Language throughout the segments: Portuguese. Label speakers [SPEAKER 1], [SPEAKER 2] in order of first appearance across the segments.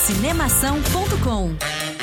[SPEAKER 1] Cinemação.com.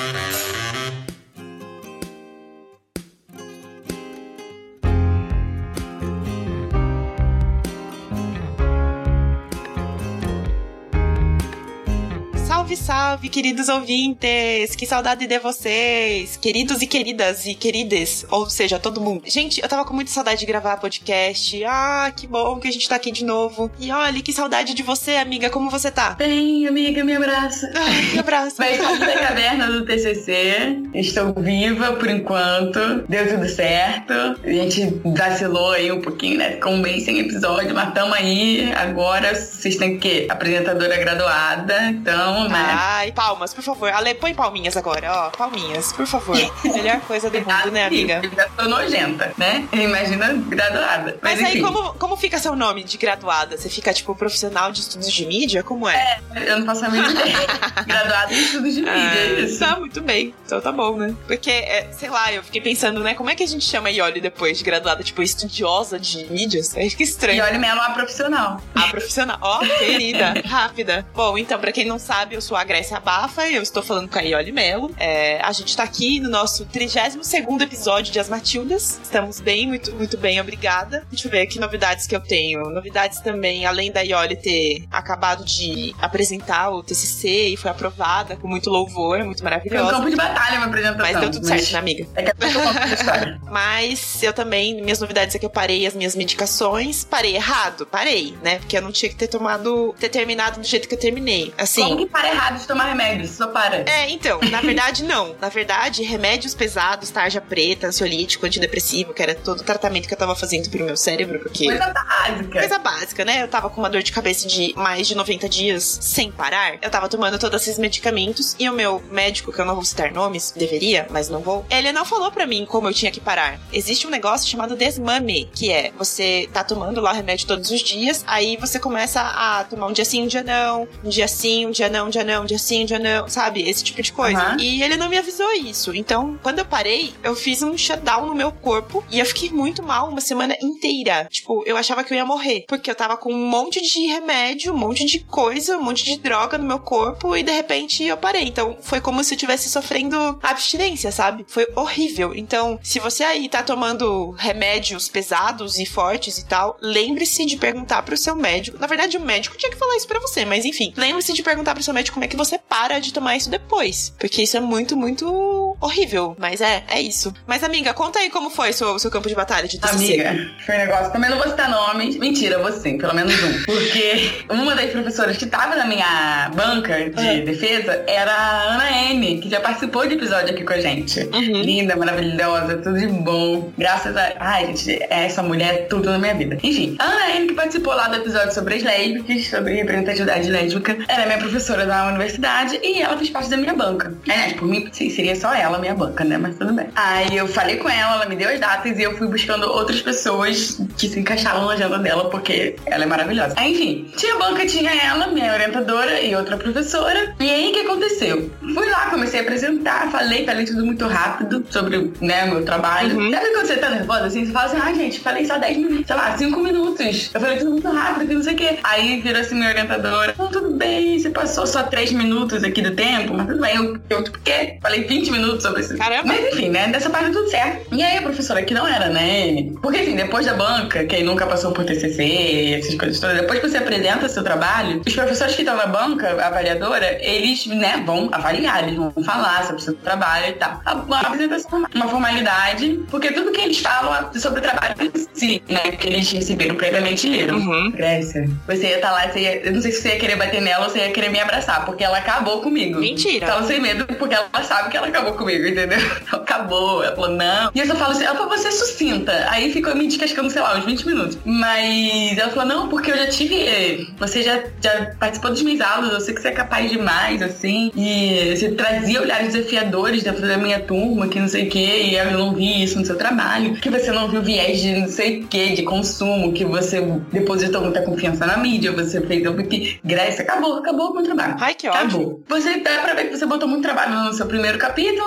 [SPEAKER 2] Salve, salve, queridos ouvintes! Que saudade de vocês! Queridos e queridas e querides, ou seja, todo mundo. Gente, eu tava com muita saudade de gravar podcast. Ah, que bom que a gente tá aqui de novo. E olha, que saudade de você, amiga. Como você tá?
[SPEAKER 3] Bem, amiga, me abraça.
[SPEAKER 2] Me abraça.
[SPEAKER 3] Mas saí da caverna do TCC. Estou viva por enquanto. Deu tudo certo. A gente vacilou aí um pouquinho, né? Ficou um mês sem episódio, mas tamo aí. Agora vocês têm que apresentadora graduada. Então, né?
[SPEAKER 2] Ai, palmas, por favor. Ale, põe palminhas agora, ó. Palminhas, por favor. Melhor coisa do mundo, né, amiga?
[SPEAKER 3] Eu já tô nojenta, né? Imagina graduada.
[SPEAKER 2] Mas aí, como fica seu nome de graduada? Você fica, tipo, profissional de estudos de mídia? Como é?
[SPEAKER 3] Eu não faço a mínima ideia. Graduada em estudos de mídia, é isso.
[SPEAKER 2] Tá, muito bem. Então tá bom, né? Porque, sei lá, eu fiquei pensando, né? Como é que a gente chama a Ioli depois de graduada? Tipo, estudiosa de mídias? Acho que estranho.
[SPEAKER 3] Ioli Mello é uma profissional.
[SPEAKER 2] A profissional. Ó, querida. Rápida. Bom, então, pra quem não sabe, eu sou a Grécia Abafa e eu estou falando com a Ioli Mello. A gente tá aqui no nosso 32º episódio de As Matildas. Estamos bem, muito, muito bem, obrigada. Deixa eu ver que novidades que eu tenho. Novidades também, além da Ioli ter acabado de apresentar o TCC e foi aprovada com muito louvor, muito maravilhosa.
[SPEAKER 3] Foi um campo de batalha minha apresentação.
[SPEAKER 2] Mas deu tudo certo, né, amiga?
[SPEAKER 3] É que eu conto a história.
[SPEAKER 2] Mas eu também, minhas novidades é que eu parei as minhas medicações. Parei errado? Parei, né? Porque eu não tinha que ter terminado do jeito que eu terminei. Assim.
[SPEAKER 3] Como que para errado de tomar remédios? Só para.
[SPEAKER 2] Então, na verdade, não. Na verdade, remédios pesados, tarja preta, ansiolítico, antidepressivo, que era todo o tratamento que eu tava fazendo pro meu cérebro, porque...
[SPEAKER 3] Coisa básica.
[SPEAKER 2] Coisa básica, né? Eu tava com uma dor de cabeça de mais de 90 dias sem parar. Eu tava tomando todos esses medicamentos e o meu médico, que eu não vou citar nomes, deveria, mas não vou, ele não falou pra mim como eu tinha que parar. Existe um negócio chamado desmame, que é, você tá tomando lá remédio todos os dias, aí você começa a tomar um dia sim, um dia não, um dia sim, um dia não, um dia não, um dia sim, um dia não, sabe? Esse tipo de coisa.
[SPEAKER 3] Uhum.
[SPEAKER 2] E ele não me avisou isso. Então, quando eu parei, eu fiz um shutdown no meu corpo e eu fiquei muito mal uma semana inteira. Tipo, eu achava que eu ia morrer, porque eu tava com um monte de remédio, um monte de coisa, um monte de droga no meu corpo e de repente eu parei. Então, foi como se eu estivesse sofrendo abstinência, sabe? Foi horrível. Então, se você aí tá tomando remédios pesados e fortes e tal, lembre-se de perguntar pro seu médico. Na verdade, o médico tinha que falar isso pra você, mas enfim, lembre-se de perguntar pro seu médico como é que você para de tomar isso depois, porque isso é muito, muito horrível. Mas é isso. Mas, amiga, conta aí como foi o seu campo de batalha de TCC.
[SPEAKER 3] Amiga, foi um negócio, também não vou citar nomes. Mentira, vou sim, pelo menos um. Porque uma das professoras que tava na minha banca de defesa era a Ana N, que já participou de episódio aqui com a gente.
[SPEAKER 2] Uhum.
[SPEAKER 3] Linda, maravilhosa, tudo de bom. Graças a... Ai, gente, essa mulher é tudo na minha vida. Enfim, a Ana N, que participou lá do episódio sobre as lésbicas, sobre representatividade lésbica, ela é minha professora da universidade e ela fez parte da minha banca. Aliás, por mim, seria só ela a minha banca, né? Mas tudo bem. Aí eu falei com ela me deu as datas e eu fui buscando outras pessoas que se encaixavam na agenda dela, porque ela é maravilhosa. Aí, enfim, tinha banca, tinha ela, minha orientadora e outra professora. E aí, o que aconteceu? Fui lá, comecei a apresentar, falei tudo muito rápido sobre, né, o meu trabalho.
[SPEAKER 2] Uhum.
[SPEAKER 3] Sabe quando você tá nervosa, assim, você fala assim, gente, falei só 10 minutos, sei lá, 5 minutos. Eu falei tudo muito rápido, que não sei o quê. Aí virou assim minha orientadora, tudo bem, você passou só 3 minutos aqui do tempo, mas tudo bem, eu tipo, quê? Falei 20 minutos sobre isso.
[SPEAKER 2] Caramba!
[SPEAKER 3] Mas enfim, né, dessa parte tudo certo. E aí a professora, que não era, né, porque assim, depois da banca, quem nunca passou por TCC, essas coisas todas, depois que você apresenta seu trabalho, os professores que estão na banca, a avaliadora, eles, né, vão avaliar, eles vão falar sobre o seu trabalho e tal. A apresentação é uma formalidade, porque tudo que eles falam é sobre o trabalho em si, né, que eles receberam previamente leram.
[SPEAKER 2] Uhum.
[SPEAKER 3] Grécia, você ia estar lá, eu não sei se você ia querer bater nela ou você ia querer me abraçar, porque ela acabou comigo.
[SPEAKER 2] Mentira.
[SPEAKER 3] Tava sem medo, porque ela sabe que ela acabou comigo, entendeu? Então acabou, ela falou, não. E eu só falo assim, ela falou, você é sucinta. Aí ficou me descascando, sei lá, uns 20 minutos. Mas ela falou, não, porque eu já tive, você já participou dos meus aulas, eu sei que você é capaz demais, assim, e você trazia olhares desafiadores dentro da minha turma, que não sei o que, e eu não vi isso no seu trabalho, que você não viu viés de não sei o que, de consumo, que você depositou muita confiança na mídia, você fez o que... Grécia, acabou o meu trabalho.
[SPEAKER 2] Ai, que ótimo.
[SPEAKER 3] Acabou. Você dá pra ver que você botou muito trabalho no seu primeiro capítulo,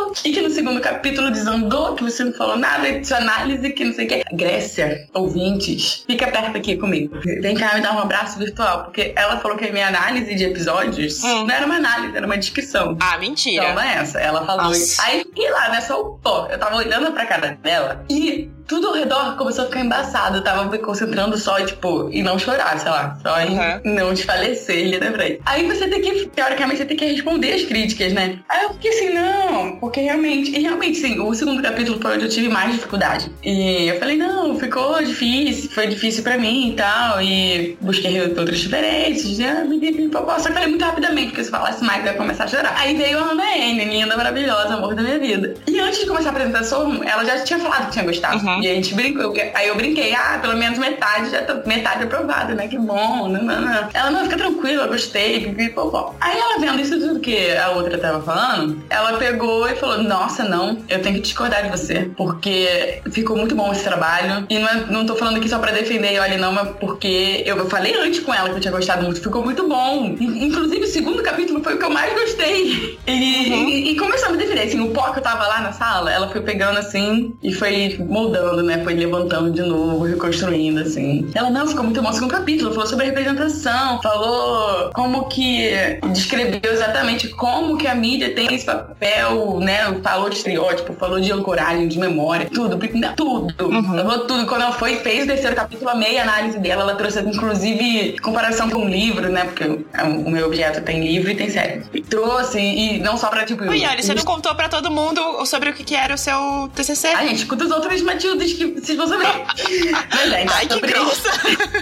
[SPEAKER 3] capítulo e que no segundo capítulo desandou, que você não falou nada de sua análise, que não sei o que. Grécia, ouvintes, fica perto aqui comigo. Vem cá me dar um abraço virtual, porque ela falou que a minha análise de episódios não era uma análise, era uma descrição.
[SPEAKER 2] Ah, mentira.
[SPEAKER 3] Então, é essa. Ela falou isso. Aí fiquei lá, né? Só o pó. Eu tava olhando pra cara dela e tudo ao redor começou a ficar embaçado. Eu tava me concentrando só, tipo, em não chorar, sei lá. Só em não desfalecer, literalmente. Aí você tem que, teoricamente, você tem que responder as críticas, né? Aí eu fiquei assim, não, porque realmente... E realmente, sim, o segundo capítulo foi onde eu tive mais dificuldade. E eu falei, não, ficou difícil, foi difícil pra mim e tal. E busquei outras diferenças, né? Só que falei muito rapidamente, porque se falasse mais, eu ia começar a chorar. Aí veio a Hannah Anne, linda, maravilhosa, amor da minha vida. E antes de começar a apresentação, ela já tinha falado que tinha gostado. E a gente brincou. Aí eu brinquei, pelo menos metade aprovada, né? Que bom, não. Ela, não, fica tranquila, eu gostei, pipipopó. Aí ela vendo isso tudo que a outra tava falando, ela pegou e falou, nossa, não, eu tenho que discordar de você, porque ficou muito bom esse trabalho. E não tô falando aqui só pra defender, olha, não, mas porque eu falei antes com ela que eu tinha gostado muito, ficou muito bom. Inclusive, o segundo capítulo foi o que eu mais gostei. E começou a me defender, assim, o pó que eu tava lá na sala, ela foi pegando assim e foi moldando, né? Foi levantando de novo, reconstruindo, assim. Ela, não, ficou muito bom o segundo capítulo, falou sobre a representação, falou como que descreveu exatamente como que a mídia tem esse papel, né? Falou de estereótipo, falou de ancoragem, de memória, tudo. Falou tudo. Quando ela fez o terceiro capítulo, amei a análise dela, ela trouxe, inclusive, comparação com o livro, né? Porque o meu objeto tem livro e tem série. E trouxe, e não só pra, tipo...
[SPEAKER 2] Oi, olha, você não contou pra todo mundo sobre o que era o seu TCC?
[SPEAKER 3] A gente escuta os outros Matildes que vocês vão saber. Mas é, então,
[SPEAKER 2] ai, que grossa!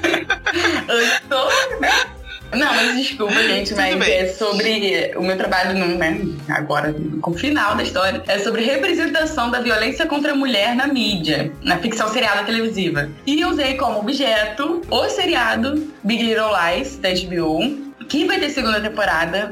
[SPEAKER 3] Eu tô, né? Não, mas desculpa, gente, mas é sobre o meu trabalho, né, agora, com o final da história, é sobre representação da violência contra a mulher na mídia, na ficção seriada televisiva. E eu usei como objeto o seriado Big Little Lies, da HBO, que vai ter segunda temporada,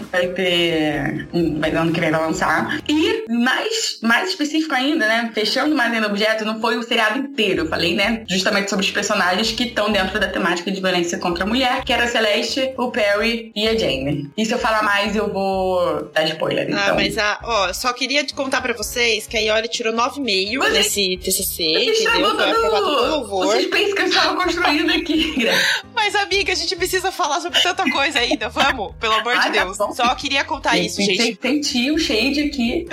[SPEAKER 3] ano que vem vai lançar. E mais específico ainda, né? Fechando mais ainda o objeto, não foi o seriado inteiro. Eu falei, né? Justamente sobre os personagens que estão dentro da temática de violência contra a mulher, que era a Celeste, o Perry e a Jamie. E se eu falar mais, eu vou dar spoiler, então.
[SPEAKER 2] Mas só queria te contar pra vocês que a Ioli tirou 9,5 nesse TCC, entendeu?
[SPEAKER 3] Foi aprovado com louvor. Vocês pensam que eu estava construindo aqui,
[SPEAKER 2] Mas, amiga, a gente precisa falar sobre tanta coisa ainda. Vamos, pelo amor de Deus.
[SPEAKER 3] Tá,
[SPEAKER 2] só queria contar isso, gente.
[SPEAKER 3] Senti o shade aqui.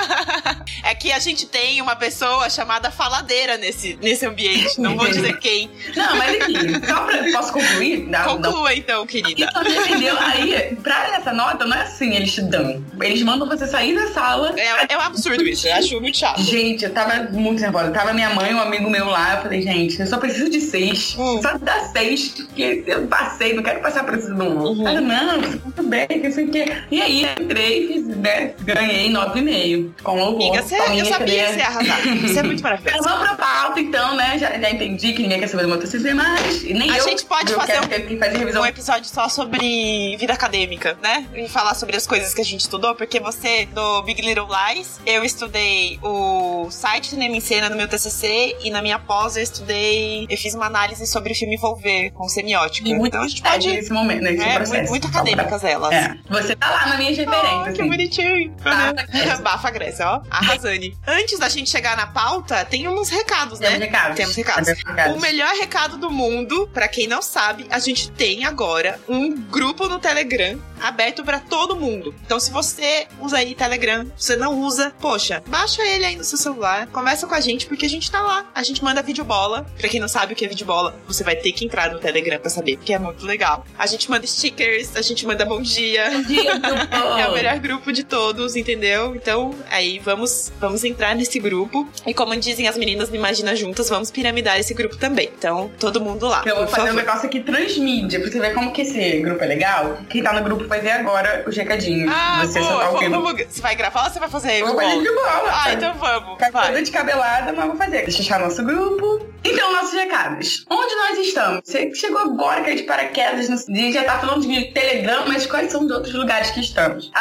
[SPEAKER 2] É que a gente tem uma pessoa chamada faladeira nesse ambiente. Não vou dizer quem.
[SPEAKER 3] Não, mas aqui, posso concluir?
[SPEAKER 2] Conclua então, querida.
[SPEAKER 3] Entendeu? Aí, pra essa nota, não é assim, eles te dão. Eles mandam você sair da sala.
[SPEAKER 2] É um absurdo isso, eu acho muito chato.
[SPEAKER 3] Gente, eu tava muito nervosa. Tava minha mãe, um amigo meu lá. Eu falei, gente, eu só preciso de 6. Só dá 6, porque eu passei, não quero passar por isso de novo. Não, muito bem, não sei o quê. E aí, entrei, fiz, né, ganhei 9,5. Com louvor.
[SPEAKER 2] Amiga, eu sabia que você ia arrasar. Você é muito maravilhosa.
[SPEAKER 3] Vamos pra pauta, então, né? Já entendi que ninguém quer saber do meu TCC, mas nem
[SPEAKER 2] a
[SPEAKER 3] eu.
[SPEAKER 2] A gente pode fazer
[SPEAKER 3] um
[SPEAKER 2] episódio só sobre vida acadêmica, né? E falar sobre as coisas que a gente estudou, porque você, do Big Little Lies, eu estudei o site Cinema em Cena no meu TCC e na minha pós eu fiz uma análise sobre o filme Volver, com semiótica. Então a gente pode...
[SPEAKER 3] nesse momento, nesse processo.
[SPEAKER 2] Muito acadêmicas elas.
[SPEAKER 3] Você tá lá na minha referência.
[SPEAKER 2] Oh, que bonitinho. Bafa Grécia, ó. Arrasane. Antes da gente chegar na pauta, tem uns recados, né? Temos recados. O melhor recado do mundo, pra quem não sabe, a gente tem agora um grupo no Telegram aberto pra todo mundo. Então, se você usa aí Telegram, você não usa, poxa, baixa ele aí no seu celular, conversa com a gente, porque a gente tá lá. A gente manda videobola. Pra quem não sabe o que é videobola, você vai ter que entrar no Telegram pra saber, porque é muito legal. A gente manda stickers, a gente manda bom dia. É o melhor grupo de todos, entendeu? Então, aí vamos entrar nesse grupo. E como dizem as meninas no Imagina Juntas, vamos piramidar esse grupo também. Então, todo mundo lá.
[SPEAKER 3] Eu vou fazer um negócio aqui transmídia, pra você ver como que esse grupo é legal. Quem tá no grupo vai ver agora os recadinhos.
[SPEAKER 2] Você vai gravar ou você vai fazer?
[SPEAKER 3] Eu vou fazer de bola.
[SPEAKER 2] Então vamos.
[SPEAKER 3] Toda descabelada, mas vou fazer. Deixa eu achar nosso grupo. Então, nossos recados. Onde nós estamos? Você chegou agora, que é de paraquedas, a gente já tá falando de Telegram, mas quais são os outros lugares que estamos? A gente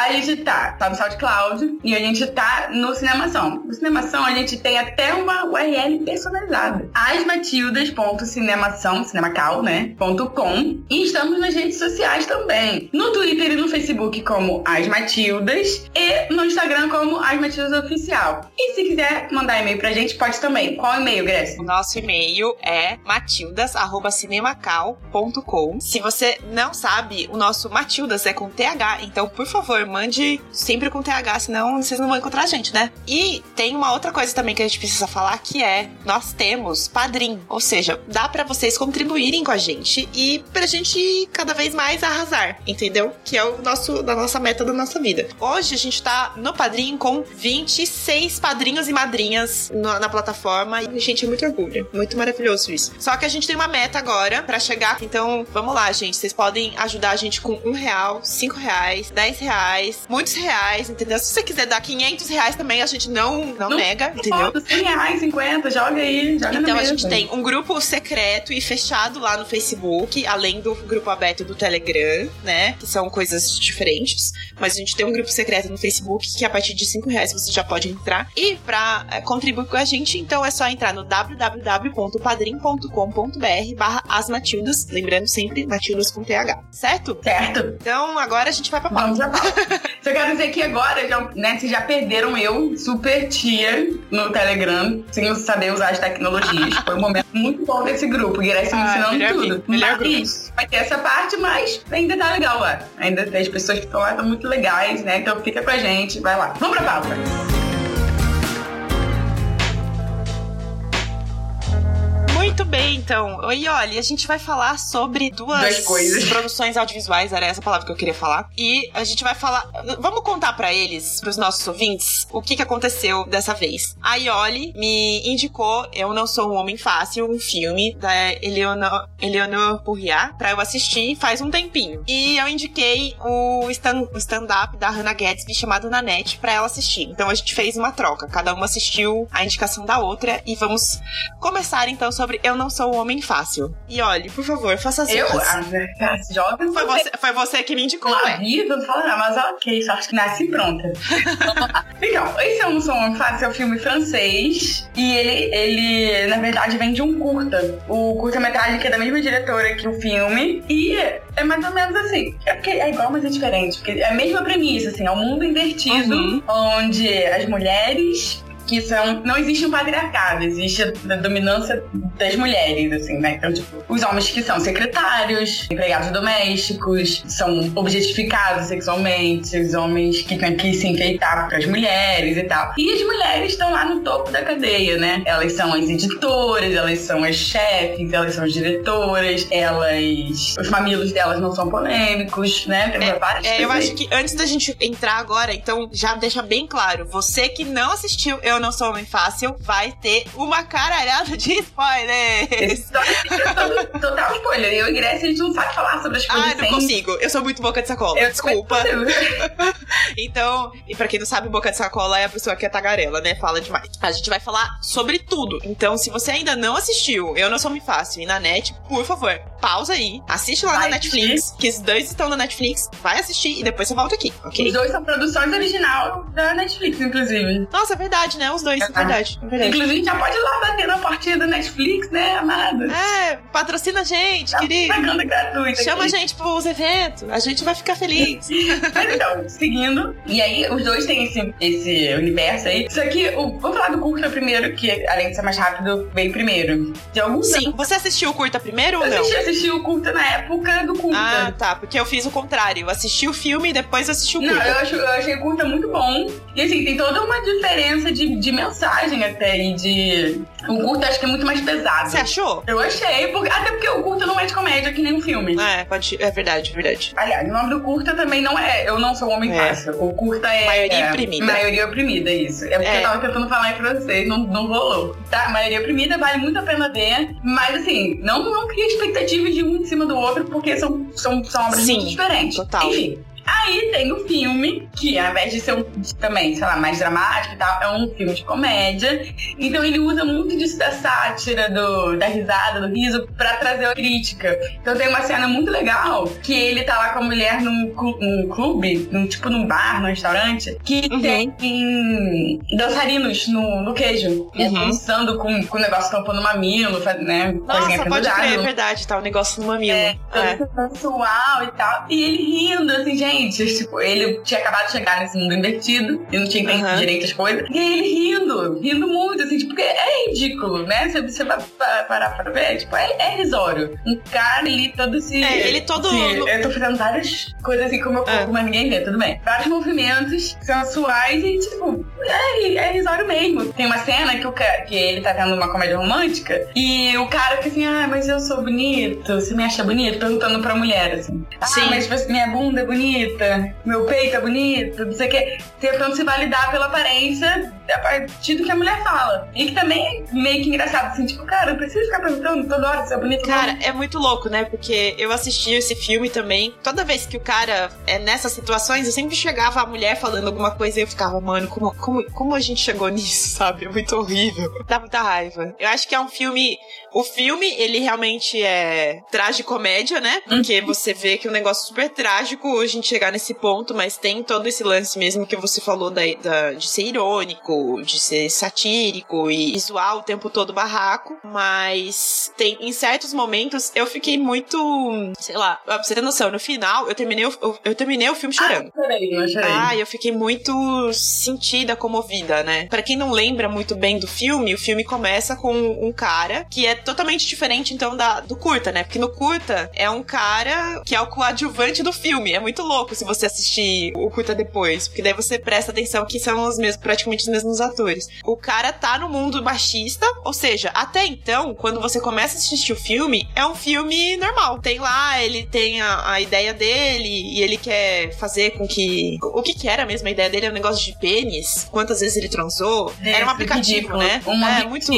[SPEAKER 3] tá no SoundCloud e a gente tá no Cinemação. No Cinemação a gente tem até uma URL personalizada. asmatildas.cinemação, cinemacal, né? .com. E estamos nas redes sociais também. No Twitter e no Facebook como As Matildas e no Instagram como As Matildas Oficial. E se quiser mandar e-mail pra gente, pode também. Qual e-mail, Grécia?
[SPEAKER 2] O nosso e-mail é matildas@cinemacal.com. Se você não sabe, o nosso Matildas é com TH, então, por favor, mande sempre com TH, senão vocês não vão encontrar a gente, né? E tem uma outra coisa também que a gente precisa falar, que é, nós temos Padrim, ou seja, dá pra vocês contribuírem com a gente e pra gente cada vez mais arrasar, entendeu? Que é da nossa meta da nossa vida. Hoje a gente tá no Padrim com 26 padrinhos e madrinhas na plataforma e, gente, é muito orgulho, muito maravilhoso isso. Só que a gente tem uma meta agora pra chegar, então vamos lá, gente, vocês podem ajudar a gente com R$1, R$5, R$10, muitos reais, entendeu? Se você quiser dar R$500 também, a gente não nega, entendeu?
[SPEAKER 3] R$100, 50, joga aí, joga
[SPEAKER 2] então
[SPEAKER 3] na
[SPEAKER 2] a gente tem um grupo secreto e fechado lá no Facebook, além do grupo aberto do Telegram, né? Que são coisas diferentes. Mas a gente tem um grupo secreto no Facebook que a partir de R$5 você já pode entrar. E pra contribuir com a gente, então é só entrar no www.padrim.com.br/asmatildas. Lembrando sempre, Matildas com TH. Certo?
[SPEAKER 3] Certo.
[SPEAKER 2] Então agora a gente vai pra pauta.
[SPEAKER 3] Vamos à pauta. Eu quero dizer que agora, vocês já perderam eu, super tia, no Telegram, sem saber usar as tecnologias. Foi um momento muito bom desse grupo. Grécia me ensinando tudo. Mas vai ter essa parte, mas ainda tá legal lá. Ainda tem as pessoas que estão lá, estão muito legais, né? Então fica com a gente, vai lá. Vamos pra pauta.
[SPEAKER 2] Muito bem, então. E olha, a gente vai falar sobre duas
[SPEAKER 3] coisas.
[SPEAKER 2] Produções audiovisuais, era essa palavra que eu queria falar. E a gente vai falar... Vamos contar pra eles, pros nossos ouvintes, o que aconteceu dessa vez. A Ioli me indicou Eu Não Sou um Homem Fácil, um filme da Eleonore Purriat, pra eu assistir faz um tempinho. E eu indiquei o stand-up da Hannah Gadsby chamado Nanette pra ela assistir. Então a gente fez uma troca. Cada uma assistiu a indicação da outra e vamos começar então sobre Eu Não Sou um Homem Fácil. E olha, por favor, faça as
[SPEAKER 3] jovens.
[SPEAKER 2] Foi você que me indicou,
[SPEAKER 3] né? Não falo nada, mas ok, só acho que nasci pronta. Então, esse Eu Não Sou um Homem Fácil é um filme francês e ele na verdade, vem de um curta. O curta-metragem que é da mesma diretora que o filme e é mais ou menos assim. É porque é igual, mas é diferente. Porque é a mesma premissa, assim, é um mundo invertido onde as mulheres... que não existe um patriarcado, existe a dominância das mulheres, assim, né? Então, tipo, os homens que são secretários, empregados domésticos, são objetificados sexualmente, os homens que têm que se enfeitar para as mulheres e tal. E as mulheres estão lá no topo da cadeia, né? Elas são as editoras, elas são as chefes, elas são as diretoras, os mamilos delas não são polêmicos, né? Tem várias coisas.
[SPEAKER 2] Eu acho que antes da gente entrar agora, então já deixa bem claro, você que não assistiu Eu Não Sou Homem Fácil, vai ter uma caralhada de spoilers.
[SPEAKER 3] Total spoiler. Eu e Grécia, a gente não sabe falar sobre as coisas.
[SPEAKER 2] Não consigo. Eu sou muito boca de sacola. Desculpa. Então, e pra quem não sabe, boca de sacola é a pessoa que é tagarela, né? Fala demais. A gente vai falar sobre tudo. Então, se você ainda não assistiu Eu Não Sou Homem Fácil e na net, por favor, pausa aí. Assiste lá na Netflix, que os dois estão na Netflix. Vai assistir e depois você volta aqui, ok?
[SPEAKER 3] Os dois são produções original da Netflix, inclusive.
[SPEAKER 2] Nossa, é verdade, né? Os dois, verdade.
[SPEAKER 3] Inclusive, já pode ir lá bater na portinha da Netflix, né, amada?
[SPEAKER 2] Patrocina a gente, querido.
[SPEAKER 3] Propaganda gratuita.
[SPEAKER 2] Chama a gente pros eventos, a gente vai ficar feliz.
[SPEAKER 3] Mas então, seguindo, e aí os dois têm esse universo aí. Só que, vou falar do curta primeiro, que além de ser mais rápido, veio primeiro.
[SPEAKER 2] Sim, você assistiu o curta primeiro ou não?
[SPEAKER 3] Eu assisti o curta na época do curta.
[SPEAKER 2] Ah, tá, porque eu fiz o contrário. Eu assisti o filme e depois assisti o curta.
[SPEAKER 3] Não, eu achei o curta muito bom. E assim, tem toda uma diferença de mensagem até, e de... O curta acho que é muito mais pesado.
[SPEAKER 2] Você achou?
[SPEAKER 3] Eu achei, até porque o curta não é de comédia que nem um filme.
[SPEAKER 2] É verdade.
[SPEAKER 3] Aliás, o nome do curta também não é Eu Não Sou um Homem Fácil. O curta é...
[SPEAKER 2] Maioria Oprimida.
[SPEAKER 3] Maioria Oprimida, isso. É porque eu tava tentando falar aí pra vocês, não rolou. Tá? Maioria Oprimida vale muito a pena ver, mas assim, não cria expectativa de um em cima do outro, porque são obras muito diferentes.
[SPEAKER 2] Total.
[SPEAKER 3] Enfim. Aí tem o filme, que ao invés de ser também, sei lá, mais dramático e tal, é um filme de comédia. Então ele usa muito disso da sátira, da risada, do riso, pra trazer a crítica. Então tem uma cena muito legal, que ele tá lá com a mulher num clube, tipo num bar, num restaurante, que tem dançarinos no queijo. Dançando com o negócio tampando o mamilo, né?
[SPEAKER 2] Nossa, pode crer, é verdade, tá o negócio no mamilo.
[SPEAKER 3] Sensual e tal. E ele rindo, assim, gente, tipo, ele tinha acabado de chegar nesse mundo invertido e não tinha entendido direito as coisas. E aí ele rindo muito, assim, tipo, porque é ridículo, né? Você vai parar pra ver, tipo, é risório. Um cara ali todo esse...
[SPEAKER 2] ele todo...
[SPEAKER 3] eu tô fazendo várias coisas assim com o meu corpo, mas ninguém vê, tudo bem. Vários movimentos sensuais e, tipo, é risório mesmo. Tem uma cena que ele tá tendo uma comédia romântica e o cara fica assim, mas eu sou bonito, você me acha bonito? Perguntando pra mulher, assim.
[SPEAKER 2] Sim.
[SPEAKER 3] Mas minha bunda é bonita, meu peito é bonito, não sei o que. Tentando se validar pela aparência a partir do que a mulher fala. E que também é meio que engraçado, assim, tipo, cara, eu preciso ficar perguntando toda hora se é bonito.
[SPEAKER 2] Cara, é muito louco, né? Porque eu assisti esse filme também. Toda vez que o cara é nessas situações, eu sempre chegava a mulher falando alguma coisa e eu ficava, mano, como a gente chegou nisso, sabe? É muito horrível. Dá muita raiva. Eu acho que é um filme... O filme, ele realmente é tragicomédia, né? Porque você vê que é um negócio super trágico a gente chegar nesse ponto, mas tem todo esse lance mesmo que você falou de ser irônico, de ser satírico e zoar o tempo todo barraco. Mas em certos momentos eu fiquei muito, sei lá, pra você ter noção, no final eu terminei o filme chorando.
[SPEAKER 3] Eu chorei.
[SPEAKER 2] Eu fiquei muito sentida, comovida, né? Pra quem não lembra muito bem do filme, o filme começa com um cara que é totalmente diferente, então, do curta, né? Porque no curta é um cara que é o coadjuvante do filme. É muito louco se você assistir o curta depois, porque daí você presta atenção que são praticamente os mesmos atores. O cara tá no mundo machista, ou seja, até então, quando você começa a assistir o filme, é um filme normal. Tem lá, ele tem a ideia dele e ele quer fazer com que... O que era mesmo a ideia dele? É um negócio de pênis? Quantas vezes ele transou? Era um aplicativo, né?
[SPEAKER 3] Muito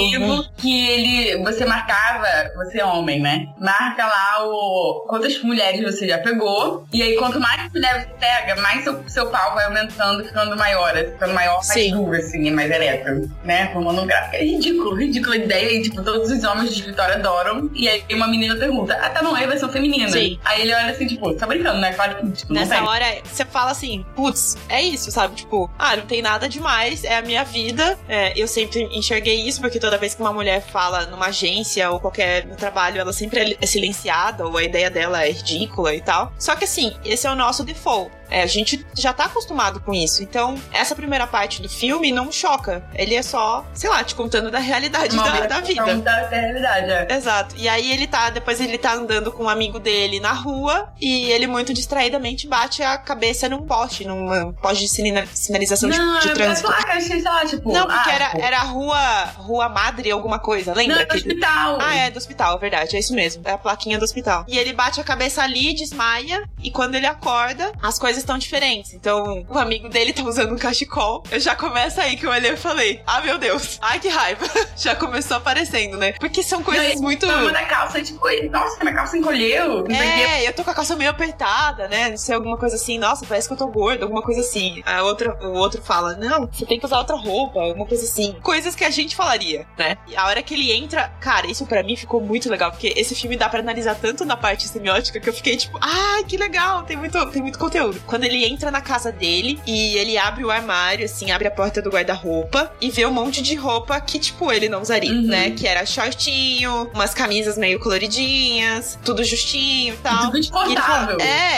[SPEAKER 3] que você marcava, você é homem, né? Marca lá quantas mulheres você já pegou. E aí, quanto mais mulher você pega, mais seu pau vai aumentando, ficando maior, mais duro, assim, mais ereto, né? Formando um gráfico. É ridícula ideia. E, tipo, todos os homens do escritório adoram. E aí, uma menina pergunta, tá bom, aí vai ser feminina.
[SPEAKER 2] Sim.
[SPEAKER 3] Aí ele olha assim, tipo, tá brincando, né? Claro que, tipo,
[SPEAKER 2] nessa hora, você fala assim, putz, é isso, sabe? Tipo, não tem nada demais, é a minha vida. Eu sempre enxerguei isso, porque toda vez que uma mulher fala numa agência ou qualquer no trabalho, ela sempre é silenciada, ou a ideia dela é ridícula e tal. Só que assim, esse é o nosso default. A gente já tá acostumado com isso. Então, essa primeira parte do filme não choca. Ele é só, sei lá, te contando da realidade da vida.
[SPEAKER 3] Da realidade,
[SPEAKER 2] Exato. E aí depois ele tá andando com um amigo dele na rua e ele muito distraidamente bate a cabeça num poste de sinalização de trânsito.
[SPEAKER 3] Não, achei, sei lá, tipo...
[SPEAKER 2] Não, porque era a Rua Madre alguma coisa, lembra?
[SPEAKER 3] Não, é do hospital.
[SPEAKER 2] É do hospital, é verdade, é isso mesmo. É a plaquinha do hospital. E ele bate a cabeça ali, desmaia, e quando ele acorda, as coisas estão diferentes. Então, o amigo dele tá usando um cachecol. Eu já começo aí que eu olhei e falei, meu Deus, ai que raiva. Já começou aparecendo, né? Porque são coisas muito...
[SPEAKER 3] da calça, tipo, nossa, minha calça encolheu.
[SPEAKER 2] Eu tô com a calça meio apertada, né? Não sei, alguma coisa assim, nossa, parece que eu tô gorda, alguma coisa assim. O outro fala, não, você tem que usar outra roupa, alguma coisa assim. Coisas que a gente falaria, né? E a hora que ele entra, cara, isso pra mim ficou muito legal, porque esse filme dá pra analisar tanto na parte semiótica que eu fiquei tipo, que legal, tem muito conteúdo. Quando ele entra na casa dele e ele abre o armário, assim, abre a porta do guarda-roupa e vê um monte de roupa que, tipo, ele não usaria, né? Que era shortinho, umas camisas meio coloridinhas, tudo justinho e tal.
[SPEAKER 3] Tudo desconfortável.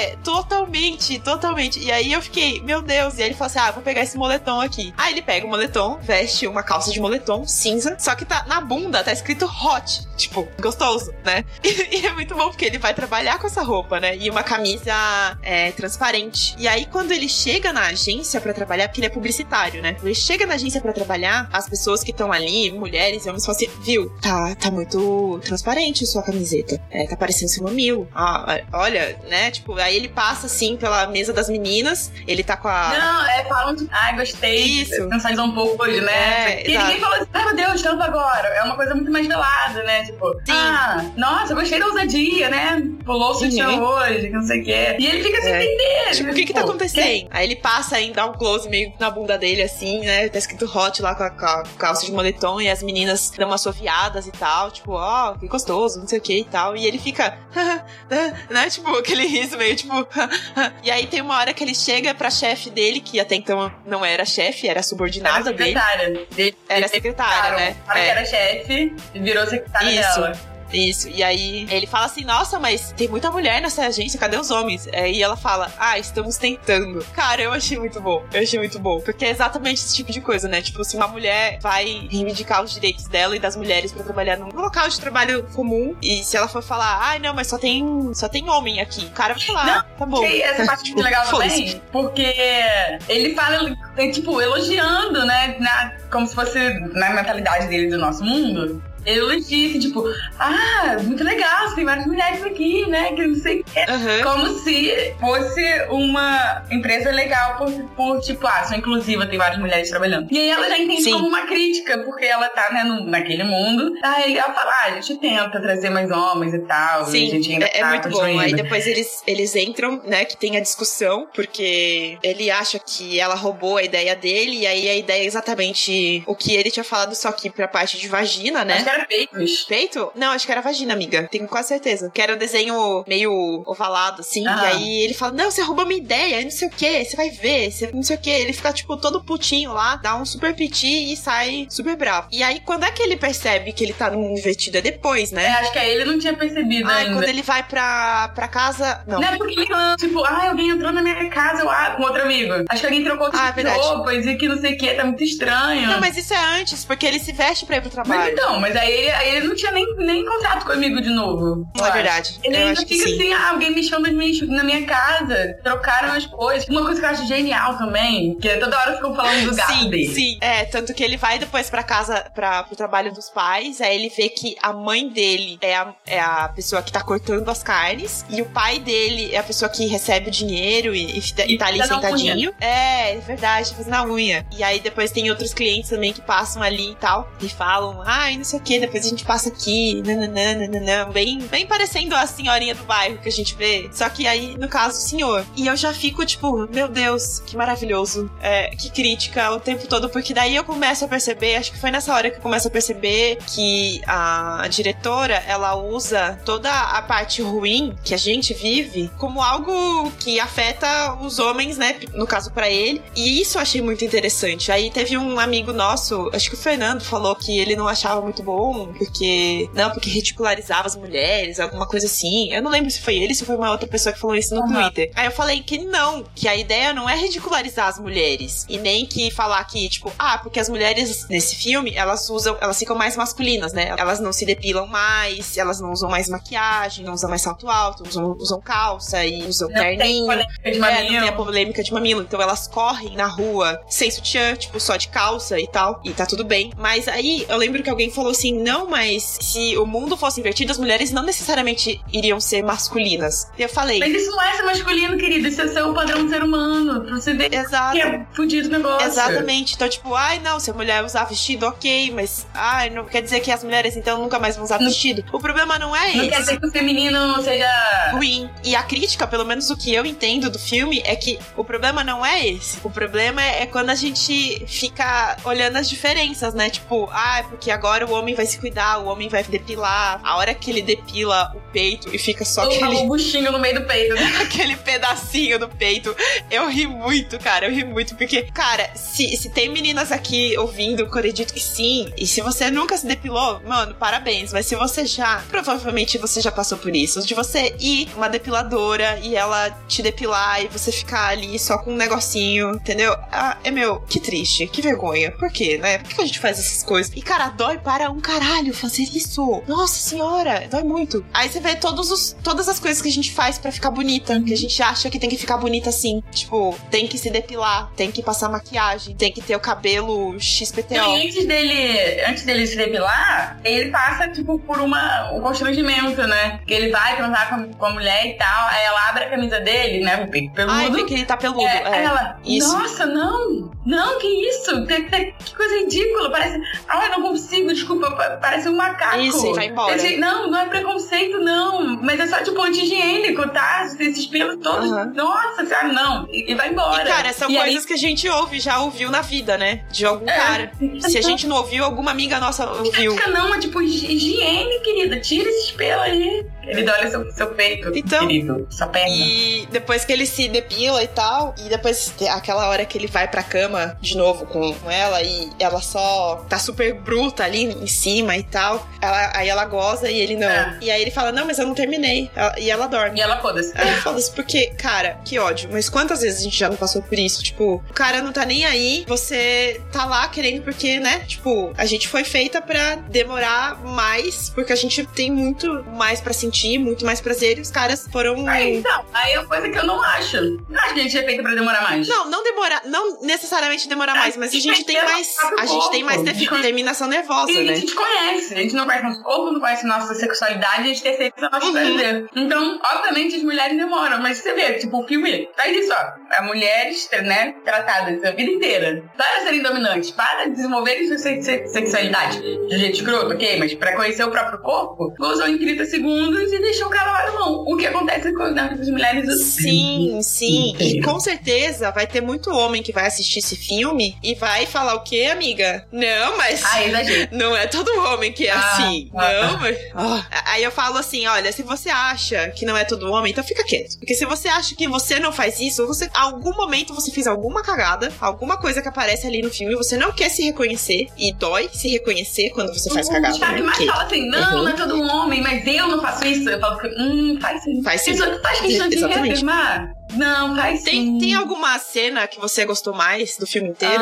[SPEAKER 2] Totalmente. E aí eu fiquei, meu Deus. E aí ele fala assim, vou pegar esse moletom aqui. Aí ele pega o moletom, veste uma calça de moletom cinza, só que na bunda tá escrito hot, tipo, gostoso, né? E é muito bom porque ele vai trabalhar com essa roupa, né? E uma camisa transparente. E aí quando ele chega na agência pra trabalhar, porque ele é publicitário, né? Ele chega na agência pra trabalhar, as pessoas que estão ali, mulheres e homens, falam assim, viu, tá muito transparente sua camiseta. Tá parecendo seu mamilo. Olha, né? Tipo, aí ele passa assim pela mesa das meninas, ele tá com a...
[SPEAKER 3] Não, falam de... gostei.
[SPEAKER 2] Isso.
[SPEAKER 3] Sensualizar um pouco hoje, né? E ninguém fala assim, meu Deus, tampa agora. É uma coisa muito mais velada, né? Tipo, nossa, gostei da ousadia, né? Pulou o sutiã hoje, que não sei o quê. E ele fica sem entender.
[SPEAKER 2] Tipo, o que tá acontecendo? Aí ele passa e dá um close meio na bunda dele, assim, né? Tá escrito hot lá com a calça de moletom e as meninas dão umas soviadas e tal. Tipo, ó, que gostoso, não sei o que e tal. E ele fica, né? Tipo, aquele riso meio tipo... E aí tem uma hora que ele chega pra chefe dele, que até então não era chefe, era subordinada dele. Era secretária, né?
[SPEAKER 3] Que era chefe e virou secretária dela.
[SPEAKER 2] Isso, e aí ele fala assim, nossa, mas tem muita mulher nessa agência, cadê os homens? E ela fala, estamos tentando. Cara, eu achei muito bom, porque é exatamente esse tipo de coisa, né? Tipo, se uma mulher vai reivindicar os direitos dela e das mulheres pra trabalhar num local de trabalho comum, e se ela for falar, não, mas só tem homem aqui, o cara vai falar, não, tá bom.
[SPEAKER 3] Essa parte muito legal também, porque ele fala, tipo, elogiando, né, como se fosse na mentalidade dele do nosso mundo. Ele disse, tipo, muito legal, tem várias mulheres aqui, né, que não sei o quê. Como se fosse uma empresa legal por tipo, sou inclusiva, tem várias mulheres trabalhando. E aí ela já entende como uma crítica, porque ela tá, né, naquele mundo. Aí ela fala, a gente tenta trazer mais homens e tal.
[SPEAKER 2] Sim,
[SPEAKER 3] e a gente ainda
[SPEAKER 2] é muito bom. Aí depois eles entram, né, que tem a discussão, porque ele acha que ela roubou a ideia dele, e aí a ideia é exatamente o que ele tinha falado, só que pra parte de vagina, né?
[SPEAKER 3] Era peitos.
[SPEAKER 2] Peito? Não, acho que era vagina, amiga. Tenho quase certeza. Que era um desenho meio ovalado, assim. E aí ele fala, não, você roubou minha ideia, não sei o que, você vai ver, não sei o que. Ele fica, tipo, todo putinho lá, dá um super piti e sai super bravo. E aí, quando é que ele percebe que ele tá num invertido? É depois, né?
[SPEAKER 3] Acho que aí ele não tinha percebido ainda.
[SPEAKER 2] Quando ele vai pra casa... Não
[SPEAKER 3] é porque ele falando, tipo, alguém entrou na minha casa, com outro amigo. Acho que alguém trocou de roupas e que não sei o que, tá muito estranho.
[SPEAKER 2] Não, mas isso é antes, porque ele se veste pra ir pro trabalho.
[SPEAKER 3] Mas aí ele não tinha nem contato comigo de novo.
[SPEAKER 2] Não é verdade.
[SPEAKER 3] Ele ainda fica assim, alguém me chama na minha casa, trocaram as coisas. Uma coisa que eu acho genial também, que toda hora ficam falando do gato dele.
[SPEAKER 2] Sim, tanto que ele vai depois pra casa, pro trabalho dos pais, aí ele vê que a mãe dele é a pessoa que tá cortando as carnes, e o pai dele é a pessoa que recebe o dinheiro e tá ali sentadinho. É verdade, fazendo a unha. E aí depois tem outros clientes também que passam ali e tal, e falam, não sei o que, depois a gente passa aqui, nananana, bem parecendo a senhorinha do bairro que a gente vê, só que aí, no caso, o senhor. E eu já fico, tipo, meu Deus, que maravilhoso, que crítica o tempo todo, porque daí eu começo a perceber, acho que foi nessa hora que eu começo a perceber que a diretora, ela usa toda a parte ruim que a gente vive como algo que afeta os homens, né, no caso pra ele, e isso eu achei muito interessante. Aí teve um amigo nosso, acho que o Fernando, falou que ele não achava muito bom, porque ridicularizava as mulheres, alguma coisa assim. Eu não lembro se foi ele, se foi uma outra pessoa que falou isso no Twitter. Aí eu falei que não, que a ideia não é ridicularizar as mulheres, e nem que falar que, tipo, porque as mulheres nesse filme, elas ficam mais masculinas, né? Elas não se depilam mais, elas não usam mais maquiagem, não usam mais salto alto, usam calça e usam terninho. Não tem a polêmica de mamilo. Então elas correm na rua sem sutiã, tipo, só de calça e tal, e tá tudo bem. Mas aí eu lembro que alguém falou assim, não, mas se o mundo fosse invertido, as mulheres não necessariamente iriam ser masculinas. E eu falei...
[SPEAKER 3] Mas isso não é ser masculino, querido. Isso é ser o padrão do ser humano. Pra você ver que é fudido o negócio.
[SPEAKER 2] Exatamente. Então, tipo, não, se a mulher usar vestido, ok, mas, não quer dizer que as mulheres, então, nunca mais vão usar vestido. O problema não é esse.
[SPEAKER 3] Não quer dizer que o feminino seja...
[SPEAKER 2] ruim. E a crítica, pelo menos o que eu entendo do filme, é que o problema não é esse. O problema é quando a gente fica olhando as diferenças, né? Tipo, porque agora o homem vai se cuidar, o homem vai depilar. A hora que ele depila o peito e fica só
[SPEAKER 3] o buchinho no meio do peito, né?
[SPEAKER 2] Aquele pedacinho do peito. Eu ri muito, cara. Eu ri muito. Porque, cara, se tem meninas aqui ouvindo, eu acredito que sim. E se você nunca se depilou, mano, parabéns. Mas se você provavelmente você já passou por isso. De você ir uma depiladora e ela te depilar e você ficar ali só com um negocinho, entendeu? Que triste, que vergonha. Por quê, né? Por que a gente faz essas coisas? E, cara, dói para um caralho fazer isso. Nossa senhora, dói muito. Aí você vê todas as coisas que a gente faz pra ficar bonita, que a gente acha que tem que ficar bonita assim. Tipo, tem que se depilar, tem que passar maquiagem, tem que ter o cabelo XPTO.
[SPEAKER 3] E antes dele se depilar, ele passa, tipo, por um constrangimento, né? Que ele vai transar com a mulher e tal, aí ela abre a camisa dele, né? O peito peludo.
[SPEAKER 2] Ai, vê que ele tá peludo.
[SPEAKER 3] Aí ela,
[SPEAKER 2] isso.
[SPEAKER 3] Nossa, não, que isso? Que coisa ridícula, parece... Ai, não consigo, desculpa, parece um macaco.
[SPEAKER 2] Isso, e vai embora.
[SPEAKER 3] Não é preconceito, não. Mas é só, tipo, anti-higiênico, tá? Esses pelos todos. Nossa, sabe? Não. E vai embora.
[SPEAKER 2] E, cara, são coisas que a gente já ouviu na vida, né? De algum cara. Se a gente não ouviu, alguma amiga nossa ouviu.
[SPEAKER 3] Não, é tipo, higiene, querida. Tira esses pelos aí. Ele olha seu peito,
[SPEAKER 2] então,
[SPEAKER 3] querido. Sua perna.
[SPEAKER 2] E depois que ele se depila e tal, e depois aquela hora que ele vai pra cama de novo com ela, e ela só tá super bruta ali em cima e tal. Aí ela goza e ele não. E aí ele fala, não, mas eu não terminei. E ela dorme.
[SPEAKER 3] E ela foda-se.
[SPEAKER 2] Foda-se, porque, cara, que ódio. Mas quantas vezes a gente já não passou por isso? Tipo, o cara não tá nem aí, você tá lá querendo porque, né? Tipo, a gente foi feita pra demorar mais, porque a gente tem muito mais pra sentir, muito mais prazer, e os caras foram...
[SPEAKER 3] Aí é coisa que eu não acho. Não acho que a gente é feita pra demorar mais.
[SPEAKER 2] Não necessariamente demorar mais, mas a gente tem mais determinação nervosa,
[SPEAKER 3] né?
[SPEAKER 2] A
[SPEAKER 3] gente conhece, a gente não conhece nosso corpo, não conhece nossa sexualidade, a gente terceiriza nosso prazer. Então, obviamente, as mulheres demoram, mas você vê, tipo, o filme faz isso, ó. As mulheres, né, tratadas a vida inteira para serem dominantes, para desenvolverem sua sexualidade de jeito escroto, ok? Mas pra conhecer o próprio corpo, gozou em 30 segundos e deixou o cara lá na mão. O que acontece com as mulheres?
[SPEAKER 2] Sim. E com certeza vai ter muito homem que vai assistir esse filme e vai falar o quê, amiga? Não, mas não é todo homem que é assim. Não, mas... Aí eu falo assim, olha, se você acha que não é todo homem, então fica quieto. Porque se você acha que você não faz isso, algum momento você fez alguma cagada, alguma coisa que aparece ali no filme, você não quer se reconhecer, e dói se reconhecer quando você faz cagada.
[SPEAKER 3] O cara que mais fala assim, não é todo homem, mas eu não faço isso. Eu falo, faz sim. Faz sim. Faz questão de reafirmar. Não, faz sim.
[SPEAKER 2] Tem alguma cena que você gostou mais do filme inteiro?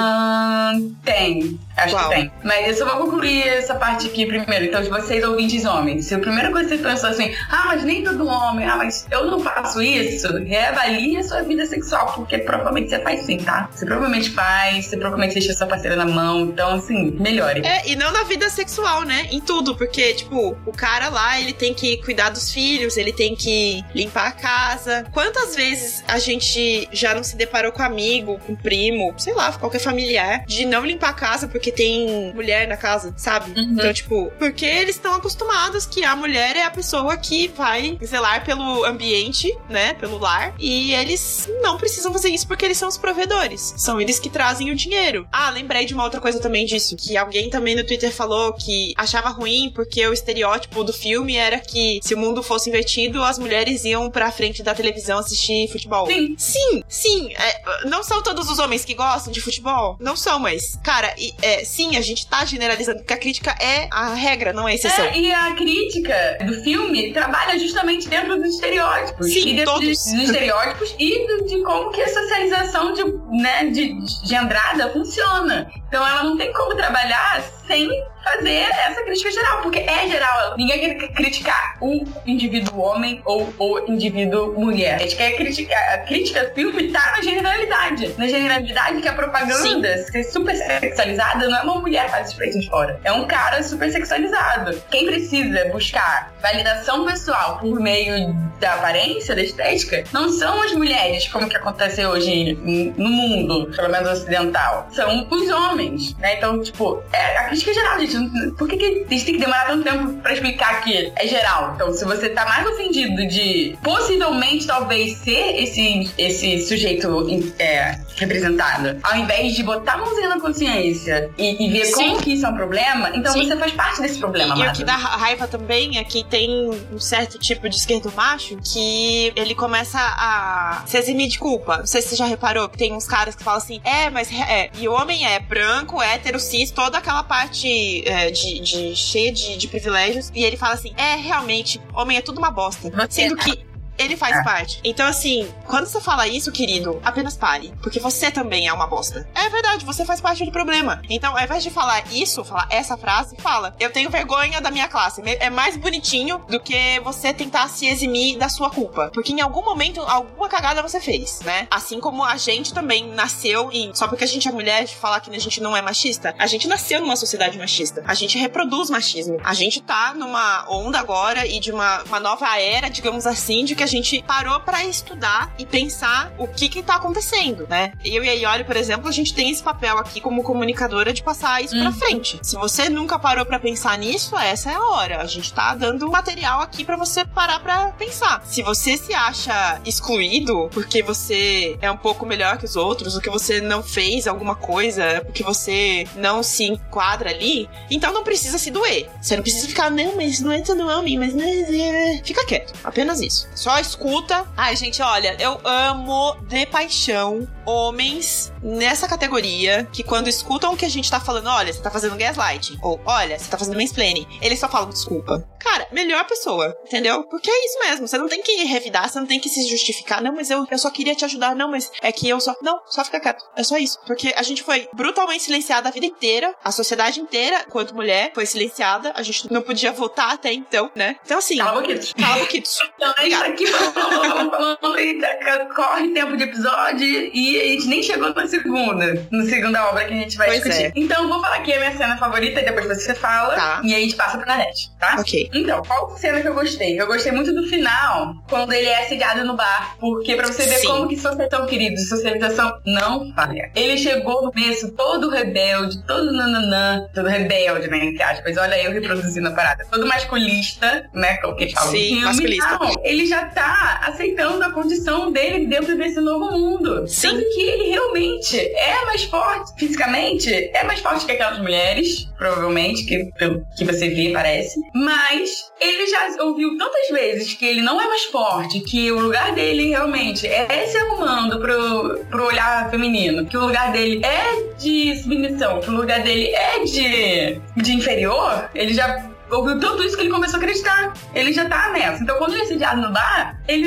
[SPEAKER 3] Tem. Acho que tem. Mas eu só vou concluir essa parte aqui primeiro. Então, de vocês ouvintes homens, se a primeira coisa que você pensou assim, mas nem todo homem, mas eu não faço isso, reavalie a sua vida sexual, porque provavelmente você faz sim, tá? Você provavelmente faz, você provavelmente deixa sua parceira na mão, então assim, melhore.
[SPEAKER 2] E não na vida sexual, né? Em tudo, porque, tipo, o cara lá, ele tem que cuidar dos filhos, ele tem que limpar a casa. Quantas vezes a gente já não se deparou com amigo, com primo, sei lá, qualquer familiar, de não limpar a casa porque tem mulher na casa, sabe? Então, tipo, porque eles estão acostumados que a mulher é a pessoa que vai zelar pelo ambiente, né? Pelo lar. E eles não precisam fazer isso porque eles são os provedores. São eles que trazem o dinheiro. Lembrei de uma outra coisa também disso, que alguém também no Twitter falou que achava ruim porque o estereótipo do filme era que se o mundo fosse invertido, as mulheres iam pra frente da televisão assistir futebol. Sim. Não são todos os homens que gostam de futebol? Não são, mas, cara, sim, a gente tá generalizando, porque a crítica é a regra, não é a exceção.
[SPEAKER 3] E a crítica do filme trabalha justamente dentro dos estereótipos.
[SPEAKER 2] Sim,
[SPEAKER 3] e dentro
[SPEAKER 2] todos.
[SPEAKER 3] dos estereótipos e de como que a socialização de entrada funciona. Então ela não tem como trabalhar sem fazer essa crítica geral, porque é geral. Ninguém quer criticar o indivíduo homem ou o indivíduo mulher. A gente quer criticar. A crítica do filme tá na generalidade. Na generalidade que a propaganda ser super sexualizada não é uma mulher que faz os peitos de fora. É um cara super sexualizado. Quem precisa buscar validação pessoal por meio da aparência, da estética, não são as mulheres, como que acontece hoje no mundo, pelo menos ocidental. São os homens, né? Então, tipo, a crítica é geral, gente. Por que a gente tem que demorar tanto tempo pra explicar que é geral? Então, se você tá mais ofendido de possivelmente, talvez, ser esse sujeito representado, ao invés de botar a mãozinha na consciência e ver como que isso é um problema, então você faz parte desse problema,
[SPEAKER 2] E o que dá raiva também é que tem um certo tipo de esquerdo macho que ele começa a se eximir de culpa. Não sei se você já reparou que tem uns caras que falam assim, e o homem é branco, hétero, cis, toda aquela parte cheia de privilégios, e ele fala assim, realmente, homem é tudo uma bosta. Sendo que ele faz parte. Então, assim, quando você fala isso, querido, apenas pare. Porque você também é uma bosta. É verdade, você faz parte do problema. Então, ao invés de falar isso, falar essa frase, fala: eu tenho vergonha da minha classe. É mais bonitinho do que você tentar se eximir da sua culpa. Porque em algum momento, alguma cagada você fez, né? Assim como a gente também nasceu só porque a gente é mulher, de falar que a gente não é machista, a gente nasceu numa sociedade machista. A gente reproduz machismo. A gente tá numa onda agora e de uma nova era, digamos assim, de que a gente parou pra estudar e pensar o que tá acontecendo, né? Eu e a Ioli, por exemplo, a gente tem esse papel aqui como comunicadora de passar isso pra frente. Se você nunca parou pra pensar nisso, essa é a hora. A gente tá dando material aqui pra você parar pra pensar. Se você se acha excluído porque você é um pouco melhor que os outros, ou que você não fez alguma coisa, porque você não se enquadra ali, então não precisa se doer. Você não precisa ficar, não, mas não é todo homem, mas não é... Fica quieto. Apenas isso. Só escuta. Ai, gente, olha, eu amo de paixão homens nessa categoria que quando escutam o que a gente tá falando, olha, você tá fazendo gaslighting, ou olha, você tá fazendo mansplaining, eles só falam desculpa. Cara, melhor pessoa, entendeu? Porque é isso mesmo, você não tem que revidar, você não tem que se justificar, não, mas eu só queria te ajudar, não, mas é que eu só... Não, só fica quieto, é só isso. Porque a gente foi brutalmente silenciada a vida inteira, a sociedade inteira, enquanto mulher, foi silenciada, a gente não podia votar até então, né? Então assim... Cala boquitos.
[SPEAKER 3] Então é isso aqui, falando, corre tempo de episódio e a gente nem chegou na segunda obra que a gente vai discutir. Então, eu vou falar aqui a minha cena favorita e depois você fala.
[SPEAKER 2] Tá.
[SPEAKER 3] E aí a gente passa pra Nanete, tá?
[SPEAKER 2] Ok.
[SPEAKER 3] Então, qual cena que eu gostei? Eu gostei muito do final, quando ele é assediado no bar. Porque pra você ver como que socialização, querido, socialização não falha. Ele chegou no começo todo rebelde, todo nananã, todo rebelde, né, entre aspas. Olha eu reproduzindo a parada. Todo masculista, né, como que fala.
[SPEAKER 2] Sim, masculista.
[SPEAKER 3] Não, ele já tá aceitando a condição dele dentro desse novo mundo.
[SPEAKER 2] Sim.
[SPEAKER 3] Tanto que ele realmente é mais forte, fisicamente, é mais forte que aquelas mulheres, provavelmente, que pelo que você vê, parece. Mas ele já ouviu tantas vezes que ele não é mais forte, que o lugar dele realmente é se arrumando pro olhar feminino, que o lugar dele é de submissão, que o lugar dele é de inferior, ele já ouviu tudo isso que ele começou a acreditar. Ele já tá nessa. Então, quando ele é assediado no bar, ele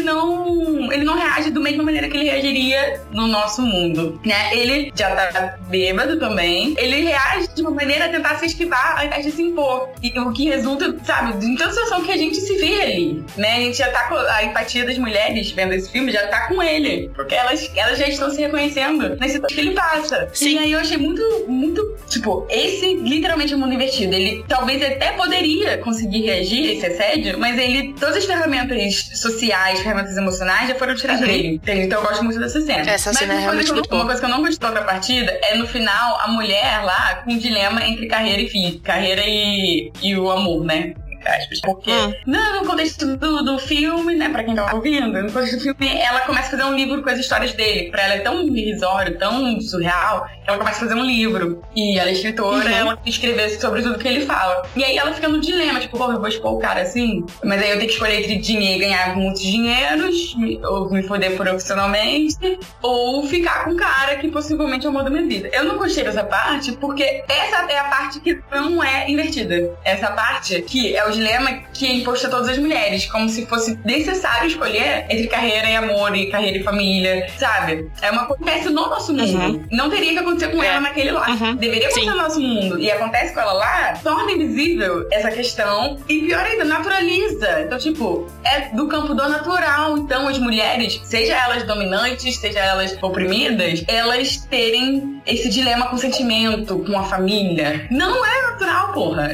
[SPEAKER 3] não reage da mesma maneira que ele reagiria no nosso mundo, né? Ele já tá bêbado também. Ele reage de uma maneira a tentar se esquivar ao invés de se impor. E o que resulta, sabe, em toda situação que a gente se vê ali, né? A gente já tá com a empatia das mulheres vendo esse filme, já tá com ele. Porque elas já estão se reconhecendo nas situações que ele passa.
[SPEAKER 2] Sim.
[SPEAKER 3] E aí eu achei muito, tipo, esse literalmente é o mundo invertido. Ele talvez até poderia conseguir reagir a esse assédio, mas todas as ferramentas sociais, ferramentas emocionais já foram tiradas dele. Entende? Então eu gosto muito dessa cena.
[SPEAKER 2] Essa cena é realmente muito boa.
[SPEAKER 3] Uma coisa que eu não gostei da partida é no final a mulher lá com um dilema entre carreira e filho. Carreira e o amor, né? Porque no contexto do filme, né, pra quem tá ouvindo, no contexto do filme, ela começa a fazer um livro com as histórias dele. Pra ela é tão irrisório, tão surreal, que ela começa a fazer um livro. E ela é escritora, ela escreveu sobre tudo que ele fala. E aí ela fica no dilema, tipo, eu vou expor o cara assim, mas aí eu tenho que escolher entre dinheiro, ganhar muitos dinheiros, ou me foder profissionalmente, ou ficar com um cara que possivelmente é o amor da minha vida. Eu não gostei dessa parte, porque essa é a parte que não é invertida. Essa parte que é o dilema que é imposto a todas as mulheres, como se fosse necessário escolher entre carreira e amor, e carreira e família, sabe? É uma coisa que acontece no nosso mundo. Não teria que acontecer com ela naquele lá. Deveria acontecer no nosso mundo. E acontece com ela lá, torna invisível essa questão e, pior ainda, naturaliza. Então, tipo, é do campo do natural. Então, as mulheres, seja elas dominantes, seja elas oprimidas, elas terem esse dilema com o sentimento, com a família. Não é natural, porra.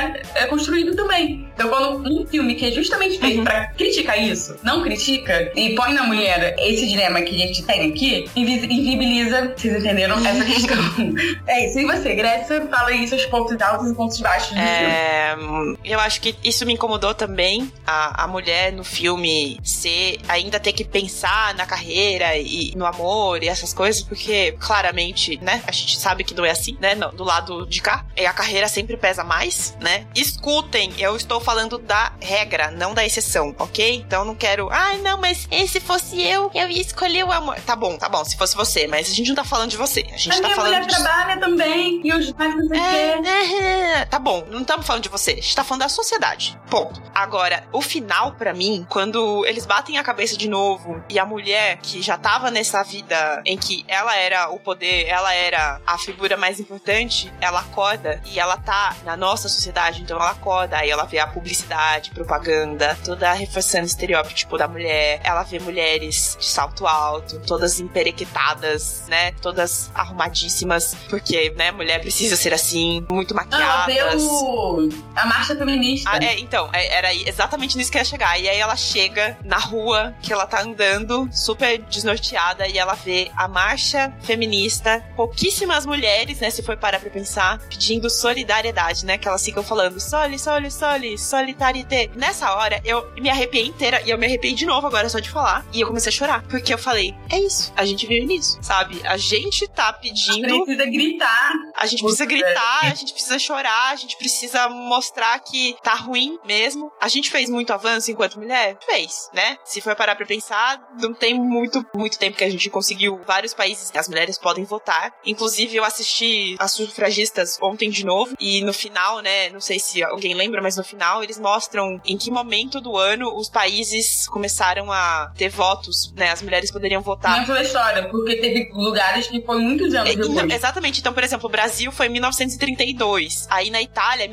[SPEAKER 3] É construído também. Então, quando um filme que é justamente feito pra criticar isso, não critica e põe na mulher esse dilema que a gente tem aqui, invisibiliza, vocês entenderam, essa questão. É isso. E você, Grécia, fala aí seus pontos altos e pontos baixos do filme.
[SPEAKER 2] Eu acho que isso me incomodou também, a mulher no filme ainda ter que pensar na carreira e no amor e essas coisas, porque claramente, né, a gente sabe que não é assim, né, não, do lado de cá, a carreira sempre pesa mais, né. Escutem, eu estou falando da regra, não da exceção, ok? Então não quero... Ai, não, mas se fosse eu ia escolher o amor. Tá bom, se fosse você, mas a gente não tá falando de você. A gente tá falando
[SPEAKER 3] mulher trabalha também, e os pais não sei o quê.
[SPEAKER 2] Tá bom, não estamos falando de você. A gente tá falando da sociedade. Ponto. Agora, o final, pra mim, quando eles batem a cabeça de novo e a mulher que já tava nessa vida em que ela era o poder, ela era a figura mais importante, ela acorda e ela tá na nossa sociedade, então ela acorda, aí ela vê a publicidade, propaganda, toda reforçando o estereótipo da mulher, ela vê mulheres de salto alto, todas emperequetadas, né, todas arrumadíssimas, porque, né, mulher precisa ser assim, muito maquiadas.
[SPEAKER 3] Ela vê a marcha feminista.
[SPEAKER 2] Então, era exatamente nisso que ia chegar, e aí ela chega na rua, que ela tá andando, super desnorteada, e ela vê a marcha feminista, pouquíssimas mulheres, né, se for parar pra pensar, pedindo solidariedade, né, que elas ficam falando soli, solidarité. Nessa hora, eu me arrepiei inteira, e eu me arrepiei de novo agora só de falar, e eu comecei a chorar, porque eu falei, é isso, a gente vive nisso, sabe? A gente tá pedindo...
[SPEAKER 3] Precisa gritar.
[SPEAKER 2] A gente precisa gritar, a gente precisa chorar, a gente precisa mostrar que tá ruim mesmo. A gente fez muito avanço enquanto mulher? Fez, né? Se for parar pra pensar, não tem muito tempo que a gente conseguiu vários países que as mulheres podem votar. Inclusive, eu assisti as sufragistas ontem de novo, e no final, né, não sei se alguém lembra, mas no final eles mostram em que momento do ano os países começaram a ter votos, né, as mulheres poderiam votar.
[SPEAKER 3] Não foi a história, porque teve lugares que foi muitos anos depois.
[SPEAKER 2] Então, exatamente, então, por exemplo, o Brasil foi em 1932, aí na Itália,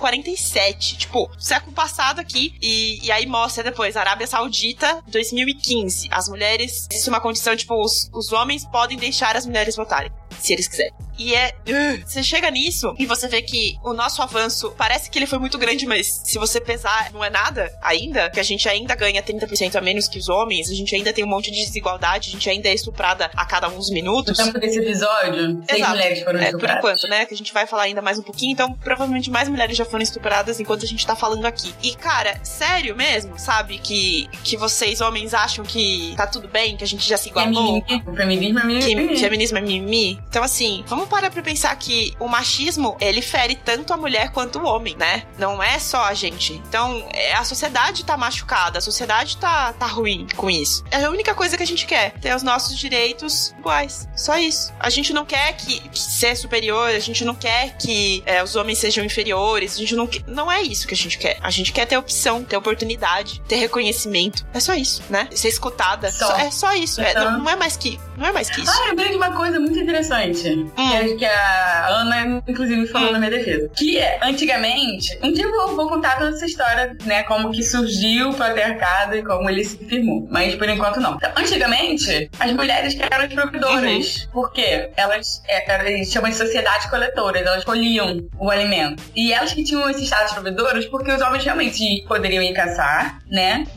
[SPEAKER 2] 1947, tipo, século passado aqui, e aí mostra depois, Arábia Saudita, 2015, as mulheres, existe uma condição, tipo, os homens podem deixar as mulheres votarem, se eles quiserem. E você chega nisso e você vê que o nosso avanço parece que ele foi muito grande, mas se você pesar, não é nada ainda, que a gente ainda ganha 30% a menos que os homens, a gente ainda tem um monte de desigualdade, a gente ainda é estuprada a cada uns minutos.
[SPEAKER 3] No tempo desse episódio, 6 mulheres foram estupradas.
[SPEAKER 2] Por enquanto, né? Que a gente vai falar ainda mais um pouquinho, então provavelmente mais mulheres já foram estupradas enquanto a gente tá falando aqui. E, cara, sério mesmo, sabe? Que vocês, homens, acham que tá tudo bem, que a gente já se igualou?
[SPEAKER 3] Feminismo é mimimi.
[SPEAKER 2] Que feminismo é mimimi. Então, assim, vamos parar pra pensar que o machismo, ele fere tanto a mulher quanto o homem, né? Não é só a gente. Então, a sociedade tá machucada, a sociedade tá ruim com isso. É a única coisa que a gente quer, ter os nossos direitos iguais. Só isso. A gente não quer que ser superior, a gente não quer que os homens sejam inferiores, a gente não é isso que a gente quer. A gente quer ter opção, ter oportunidade, ter reconhecimento. É só isso, né? Ser escutada. É só isso. Não é mais que isso.
[SPEAKER 3] Eu lembrei de uma coisa muito interessante. Que a Ana, inclusive, falou na minha defesa. Que antigamente... Um dia eu vou contar toda essa história, né? Como que surgiu o patriarcado e como ele se firmou. Mas, por enquanto, não. Então, antigamente, as mulheres eram as provedoras. Porque elas chamam de sociedades coletoras. Elas colhiam o alimento. E elas que tinham esses status provedores porque os homens realmente poderiam ir caçar, né?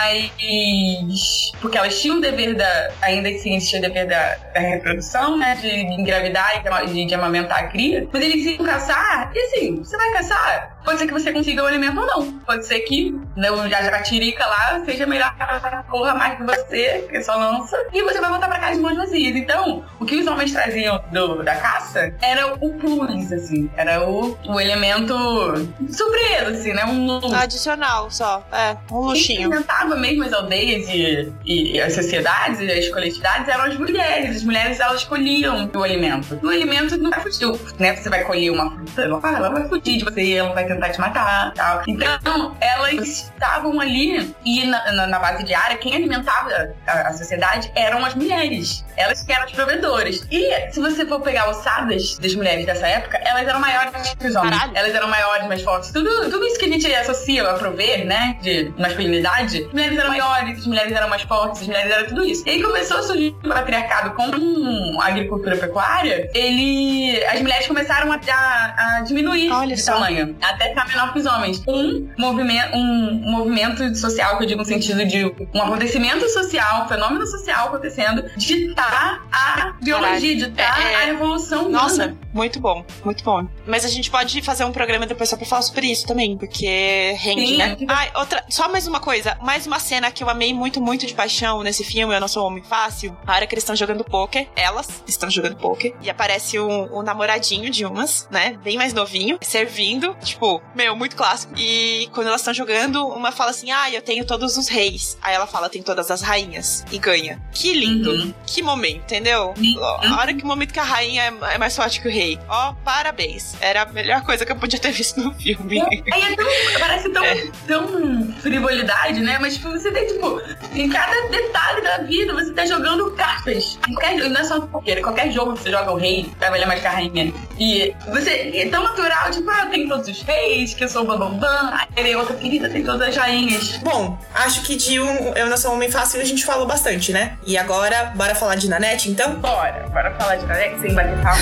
[SPEAKER 3] Mas... Porque elas tinham o dever ainda assim, existia o dever da reprodução, né? De engravidar e de amamentar a cria. Mas eles iam caçar, e assim, você vai caçar, pode ser que você consiga o alimento ou não. Pode ser que a jacartirica lá seja melhor, corra mais que você, que só lança, e você vai voltar pra casa de mãos vazias. Então, o que os homens traziam da caça era o plus, assim, era o elemento surpresa, assim, né?
[SPEAKER 2] Adicional só, um luxinho.
[SPEAKER 3] Quem inventava mesmo as aldeias e as sociedades e as coletividades eram as mulheres. As mulheres, elas colhiam o alimento. O alimento não vai fugir, né? Você vai colher uma fruta, ela vai fugir de você, ela vai tentar te matar, tal. Então, elas estavam ali e na base diária, quem alimentava a sociedade eram as mulheres. Elas que eram as provedoras. E se você for pegar ossadas das mulheres dessa época, elas eram maiores que os homens. Caralho. Elas eram maiores, mais fortes. Tudo isso que a gente associa a prover, né? De masculinidade. As mulheres eram maiores, as mulheres eram mais fortes, as mulheres eram tudo isso. E aí começou a surgir o patriarcado com a agricultura pecuária. As mulheres começaram a diminuir de tamanho, até ficar menor que os homens. Um movimento social, que eu digo no sentido de um acontecimento social, um fenômeno social acontecendo, ditar a biologia, ditar a evolução humana.
[SPEAKER 2] Nossa, muito bom, muito bom. Mas a gente pode fazer um programa depois só pra falar sobre isso também, porque rende, sim, né? Só mais uma coisa, mais uma cena que eu amei muito, muito de paixão nesse filme, Eu Não Sou Homem Fácil, a hora que eles estão jogando pôquer, elas estão jogando pôquer, e aparece aparece o namoradinho de umas, né? Bem mais novinho, servindo. Tipo, muito clássico. E quando elas estão jogando, uma fala assim, eu tenho todos os reis. Aí ela fala, tem todas as rainhas. E ganha. Que lindo. Que momento, entendeu? A hora que o momento que a rainha é mais forte que o rei. Parabéns. Era a melhor coisa que eu podia ter visto no filme.
[SPEAKER 3] Parece tão frivolidade, né? Mas tipo, você tem, tipo, em cada detalhe da vida, você tá jogando cartas. Não é só poker, qualquer jogo você joga o rei, trabalha mais que a rainha. E você é tão natural, tipo, eu tenho todos os reis, que eu sou o bambambam. Aí outra querida tem todas as rainhas.
[SPEAKER 1] Bom, acho que de Eu Não Sou Homem Fácil a gente falou bastante, né? E agora, bora falar de Nanette, então?
[SPEAKER 3] Bora falar de Nanette sem bater palma.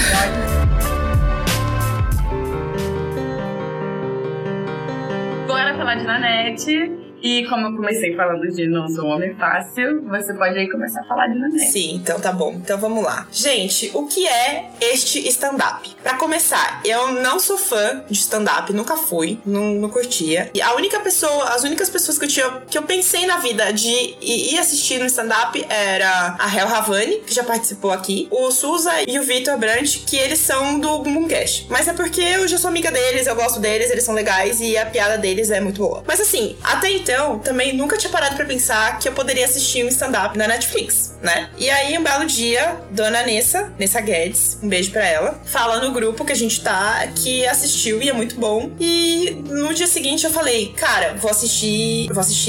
[SPEAKER 3] Bora falar de Nanette. E como eu comecei falando de Não Sou Homem Fácil, você pode aí começar a falar de Nanette.
[SPEAKER 1] Sim, então tá bom. Então vamos lá. Gente, o que é este stand-up? Pra começar, eu não sou fã de stand-up, nunca fui, não curtia. E as únicas pessoas que eu pensei na vida de ir assistir no stand-up era a Hel Havani, que já participou aqui, o Suza e o Vitor Brandt, que eles são do Bumbumcast. Mas é porque eu já sou amiga deles, eu gosto deles, eles são legais e a piada deles é muito boa. Mas assim, até então, também nunca tinha parado pra pensar que eu poderia assistir um stand-up na Netflix, né? E aí, um belo dia, dona Nessa Guedes, um beijo pra ela, fala no grupo que a gente tá, que assistiu e é muito bom. E no dia seguinte eu falei, cara, vou assistir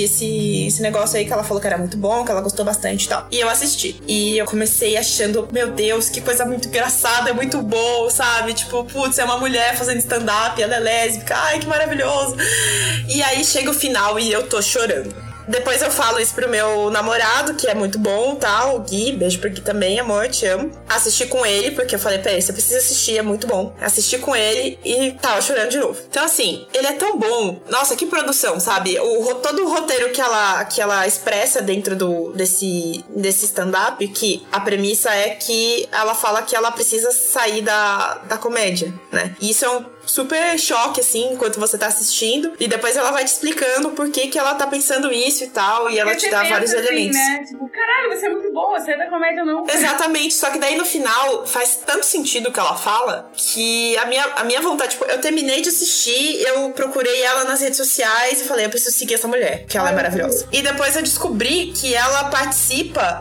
[SPEAKER 1] esse negócio aí que ela falou que era muito bom, que ela gostou bastante e tal. E eu assisti. E eu comecei achando, meu Deus, que coisa muito engraçada, é muito bom, sabe? Tipo, putz, é uma mulher fazendo stand-up, ela é lésbica, ai, que maravilhoso. E aí chega o final e eu tô chorando. Depois eu falo isso pro meu namorado, que é muito bom, tá? O Gui, beijo pro Gui também, amor, te amo. Assisti com ele, porque eu falei pra ele, você precisa assistir, é muito bom. Assisti com ele e tava chorando de novo. Então assim, ele é tão bom. Nossa, que produção, sabe? Todo o roteiro que ela expressa dentro desse stand-up, que a premissa é que ela fala que ela precisa sair da comédia, né? E isso é um super choque, assim, enquanto você tá assistindo. E depois ela vai te explicando por que ela tá pensando isso e tal. E ela te dá vários elementos.
[SPEAKER 3] Né? Tipo, caralho, você é muito boa, você é da comédia ou não?
[SPEAKER 1] Exatamente. Só que daí no final faz tanto sentido o que ela fala que a minha vontade, tipo, eu terminei de assistir, eu procurei ela nas redes sociais e falei, eu preciso seguir essa mulher, que ela é maravilhosa. E depois eu descobri que ela participa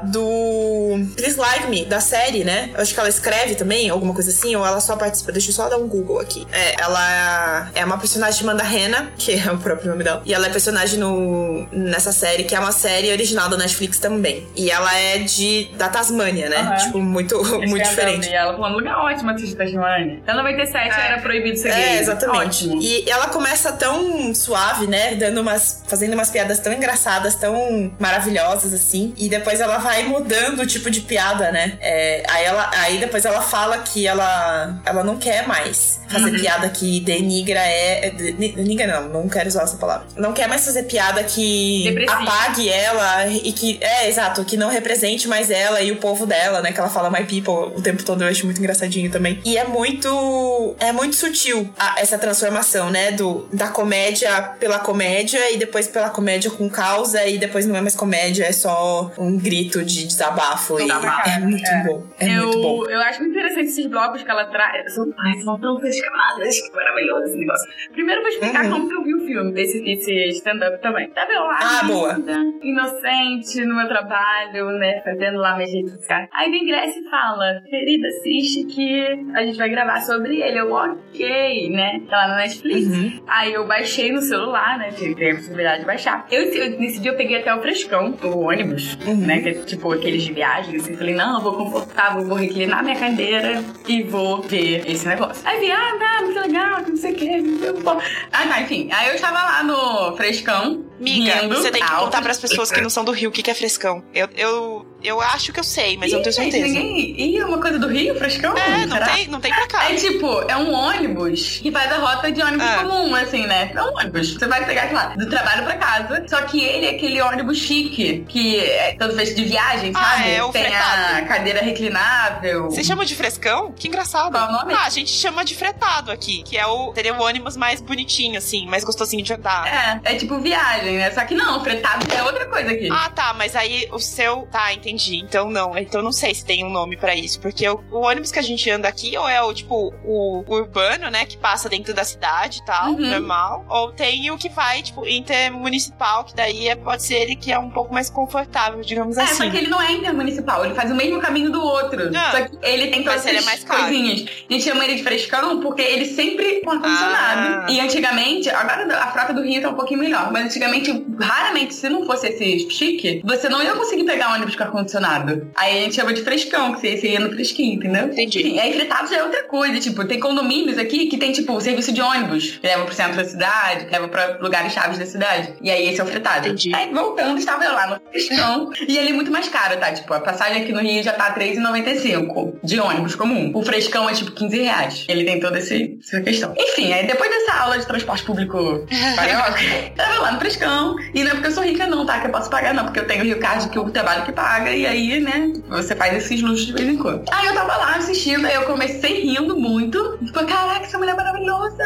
[SPEAKER 1] do Please Like Me, da série, né? Eu acho que ela escreve também, alguma coisa assim, ou ela só participa. Deixa eu só dar um Google aqui. Ela é uma personagem de Amanda Hanna, que é o próprio nome dela. E ela é personagem nessa série, que é uma série original da Netflix também. E ela é da Tasmânia, né? Tipo, muito diferente.
[SPEAKER 3] E ela falou um lugar ótimo assistir de Tasmânia. Então, 97 era proibido ser gay.
[SPEAKER 1] Exatamente.
[SPEAKER 3] Ótimo.
[SPEAKER 1] E ela começa tão suave, né? Fazendo umas piadas tão engraçadas, tão maravilhosas, assim. E depois ela vai mudando o tipo de piada, né? Aí depois ela fala que ela não quer mais fazer piada que denigra denigra não quero usar essa palavra. Não quer mais fazer piada que apague ela e que, exato, que não represente mais ela e o povo dela, né? Que ela fala my people o tempo todo, eu acho muito engraçadinho também. E é muito sutil essa transformação, né? Da comédia pela comédia e depois pela comédia com causa e depois não é mais comédia, é só um grito de desabafo. E é muito bom. Muito bom.
[SPEAKER 3] Eu acho muito interessante esses blocos que ela traz. São tantas camadas. Que maravilhoso esse negócio. Primeiro eu vou explicar como que eu vi o filme, esse stand-up também. Tava eu lá,
[SPEAKER 1] boa.
[SPEAKER 3] Inocente, no meu trabalho, né, fazendo lá minhas redes sociais. Aí vem Grécia e fala, querida, assiste que a gente vai gravar sobre ele. Eu, ok, né, tá lá na Netflix. Aí eu baixei no celular, né, tem a possibilidade de baixar. Nesse dia eu peguei até o Frescão, o ônibus, né, que é tipo aqueles de viagem, assim. Falei, não, eu vou confortável, vou reclinar minha cadeira e vou ver esse negócio. Aí vi, muito legal, não sei o que, enfim. Aí eu estava lá no Frescão.
[SPEAKER 2] Miga, você tem que contar pras pessoas que não são do Rio o que é Frescão. Eu acho que eu sei, mas eu não tenho certeza.
[SPEAKER 3] É uma coisa do Rio, Frescão?
[SPEAKER 2] Não tem pra cá.
[SPEAKER 3] É um ônibus que faz a rota de ônibus comum, assim, né? É um ônibus. Você vai pegar, lá, do trabalho pra casa. Só que ele é aquele ônibus chique, que é todo feito de viagem, sabe? Tem fretado. A cadeira reclinável.
[SPEAKER 2] Você chama de Frescão? Que engraçado.
[SPEAKER 3] Qual o nome?
[SPEAKER 2] A gente chama de fretado aqui, que seria o ônibus mais bonitinho, assim, mais gostosinho de andar.
[SPEAKER 3] É tipo viagem, né? Só que não, fretado é outra coisa aqui.
[SPEAKER 2] Tá, mas aí o seu... Tá, entendi. entendi. Então não sei se tem um nome pra isso, porque o ônibus que a gente anda aqui, ou é o urbano, né, que passa dentro da cidade e tal, normal, ou tem o que vai, tipo, intermunicipal, que daí pode ser ele que é um pouco mais confortável, digamos assim.
[SPEAKER 3] Só que ele não é intermunicipal, ele faz o mesmo caminho do outro. Só que ele tem todas essas coisinhas. A gente chama ele de frescão porque ele sempre com ar-condicionado. E antigamente, agora a frota do Rio tá um pouquinho melhor, mas antigamente, raramente, se não fosse esse chique, você não ia conseguir pegar ônibus com ar-condicionado. Aí a gente chama de frescão, que você ia no fresquinho, entendeu?
[SPEAKER 2] Entendi.
[SPEAKER 3] Enfim, aí fretados é outra coisa, tipo, tem condomínios aqui que tem, tipo, serviço de ônibus, que leva pro centro da cidade, que leva pra lugares chaves da cidade. E aí esse é o fretado.
[SPEAKER 2] Entendi.
[SPEAKER 3] Aí voltando, estava eu lá no frescão. E ele é muito mais caro, tá? Tipo, a passagem aqui no Rio já tá R$3,95 de ônibus comum. O frescão é tipo R$15. Ele tem toda essa questão. Enfim, aí depois dessa aula de transporte público carioca, eu tava lá no frescão. E não é porque eu sou rica não, tá? Que eu posso pagar não, porque eu tenho o Rio Card, que o trabalho que paga. E aí, né, você faz esses luxos de vez em quando. Aí eu tava lá assistindo, aí eu comecei rindo muito. Tipo, caraca, essa mulher é maravilhosa!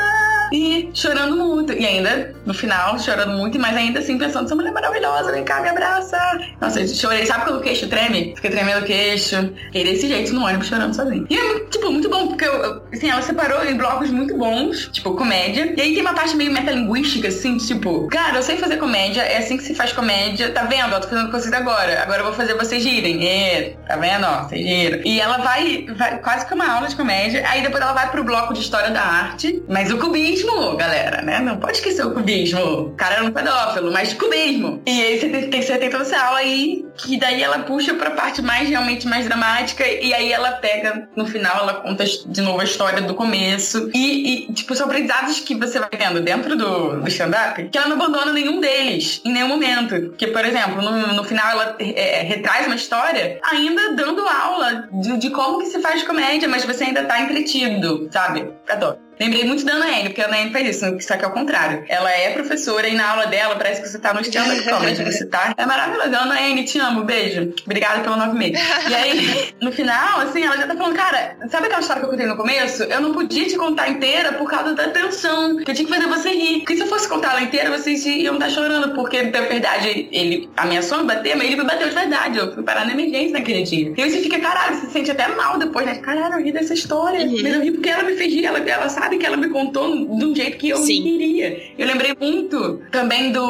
[SPEAKER 3] E chorando muito. E ainda, no final, chorando muito, mas ainda assim pensando, essa mulher é maravilhosa, vem cá, me abraça. Nossa, eu chorei. Sabe quando o queixo treme? Fiquei tremendo o queixo. Fiquei desse jeito no ônibus, chorando sozinho. E é, tipo, muito bom, porque assim, ela separou em blocos muito bons, tipo, comédia. E aí tem uma parte meio metalinguística, assim, tipo, cara, eu sei fazer comédia, é assim que se faz comédia. Tá vendo? Ó, tô fazendo com vocês agora. Agora eu vou fazer vocês girem. Tá vendo? Ó, vocês giram. E ela vai quase que uma aula de comédia. Aí depois ela vai pro bloco de história da arte. Mas o cubismo, galera, né? Não pode esquecer o cubismo. O cara era um pedófilo, mas cubismo. E aí você tem toda essa aula aí, que daí ela puxa pra parte realmente mais dramática. E aí ela pega, no final, ela conta de novo a história do começo. E tipo, são aprendizados que você vai vendo dentro do stand-up, que ela não abandona nenhum deles, em nenhum momento. Porque, por exemplo, no final ela retraz uma história ainda dando aula de como que se faz comédia, mas você ainda tá entretido, sabe? Adoro. Lembrei muito da Ana N, porque a Ana N faz isso, só que é o contrário. Ela é professora e na aula dela parece que você tá no stand-up comedy. Você tá... É maravilhoso. Ana N, te amo, beijo. Obrigada pelo 9,5. E aí, no final, assim, ela já tá falando, cara, sabe aquela história que eu contei no começo? Eu não podia te contar inteira por causa da tensão, que eu tinha que fazer você rir. Porque se eu fosse contar ela inteira, vocês iam estar chorando, porque, na verdade, ele ameaçou me bater, mas ele me bateu de verdade. Eu fui parar na emergência naquele dia. E aí você fica, caralho, você se sente até mal depois, né? Caralho, eu ri dessa história. Mas eu ri porque ela me fez rir, ela sabe que ela me contou de um jeito que eu não queria. Eu lembrei muito também do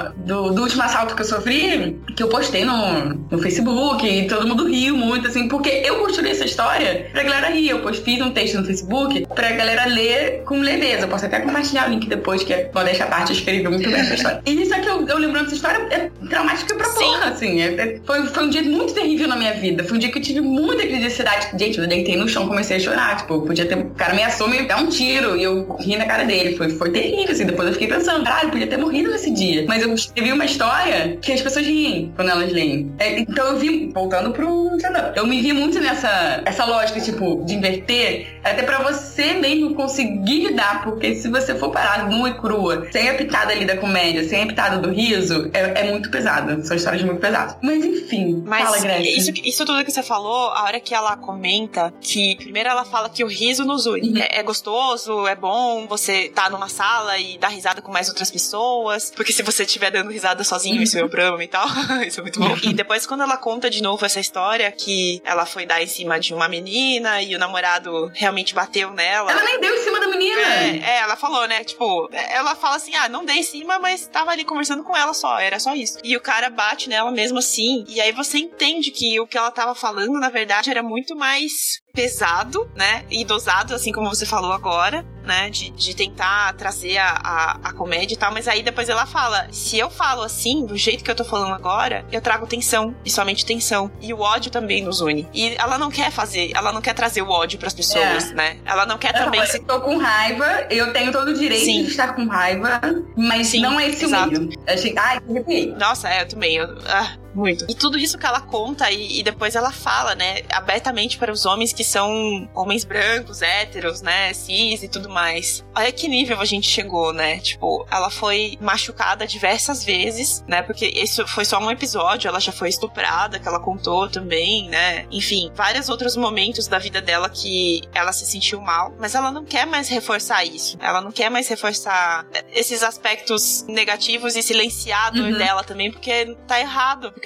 [SPEAKER 3] último assalto que eu sofri, que eu postei no Facebook, e todo mundo riu muito, assim, porque eu construí essa história pra galera rir. Eu fiz um texto no Facebook pra galera ler com leveza. Eu posso até compartilhar o link depois, que é modéstia à parte, eu escrevi muito bem essa história. E isso é que eu lembrando dessa história é traumática pra porra, assim. Foi um dia muito terrível na minha vida. Foi um dia que eu tive muita criticidade. Gente, eu deitei no chão, comecei a chorar. Tipo, podia ter... O cara ameaçou me dar um tiro e eu ri na cara dele. Foi terrível, assim. Depois eu fiquei pensando, caralho, podia ter morrido nesse dia. Mas eu escrevi uma história que as pessoas riem quando elas leem. Então eu vi, voltando pro... Eu me vi muito nessa lógica, tipo, de inverter, até pra você mesmo conseguir lidar, porque se você for parar nua e crua, sem a pitada ali da comédia, sem a pitada do riso, é muito pesado. São histórias muito pesadas. Mas enfim, fala, Grécia.
[SPEAKER 2] Isso tudo que você falou, a hora que ela comenta que, primeiro ela fala que o riso nos une. É gostoso, é bom você tá numa sala e dar risada com mais outras pessoas, porque se você estiver dando risada sozinho, isso é o problema e tal. Isso é muito bom. E depois, quando ela conta de novo essa história, que ela foi dar em cima de uma menina e o namorado realmente bateu nela.
[SPEAKER 3] Ela nem deu em cima da menina.
[SPEAKER 2] Ela falou, né? Tipo, ela fala assim, não dei em cima, mas tava ali conversando com ela só, era só isso. E o cara bate nela mesmo assim, e aí você entende que o que ela tava falando, na verdade, era muito mais pesado, né, e dosado, assim como você falou agora, né, de tentar trazer a comédia e tal, mas aí depois ela fala, se eu falo assim, do jeito que eu tô falando agora, eu trago tensão, e somente tensão, e o ódio também nos une, e ela não quer trazer o ódio pras pessoas, né, ela não quer também...
[SPEAKER 3] Eu tô com raiva, eu tenho todo o direito de estar com raiva, mas não é esse o meio. Eu achei, que arrepiei.
[SPEAKER 2] Nossa, eu também, muito. E tudo isso que ela conta e depois ela fala, né, abertamente para os homens que são homens brancos, héteros, né, cis e tudo mais. Olha que nível a gente chegou, né? Tipo, ela foi machucada diversas vezes, né, porque isso foi só um episódio, ela já foi estuprada, que ela contou também, né? Enfim, vários outros momentos da vida dela que ela se sentiu mal, mas ela não quer mais reforçar isso. Ela não quer mais reforçar esses aspectos negativos e silenciar a dor dela também, porque tá errado, porque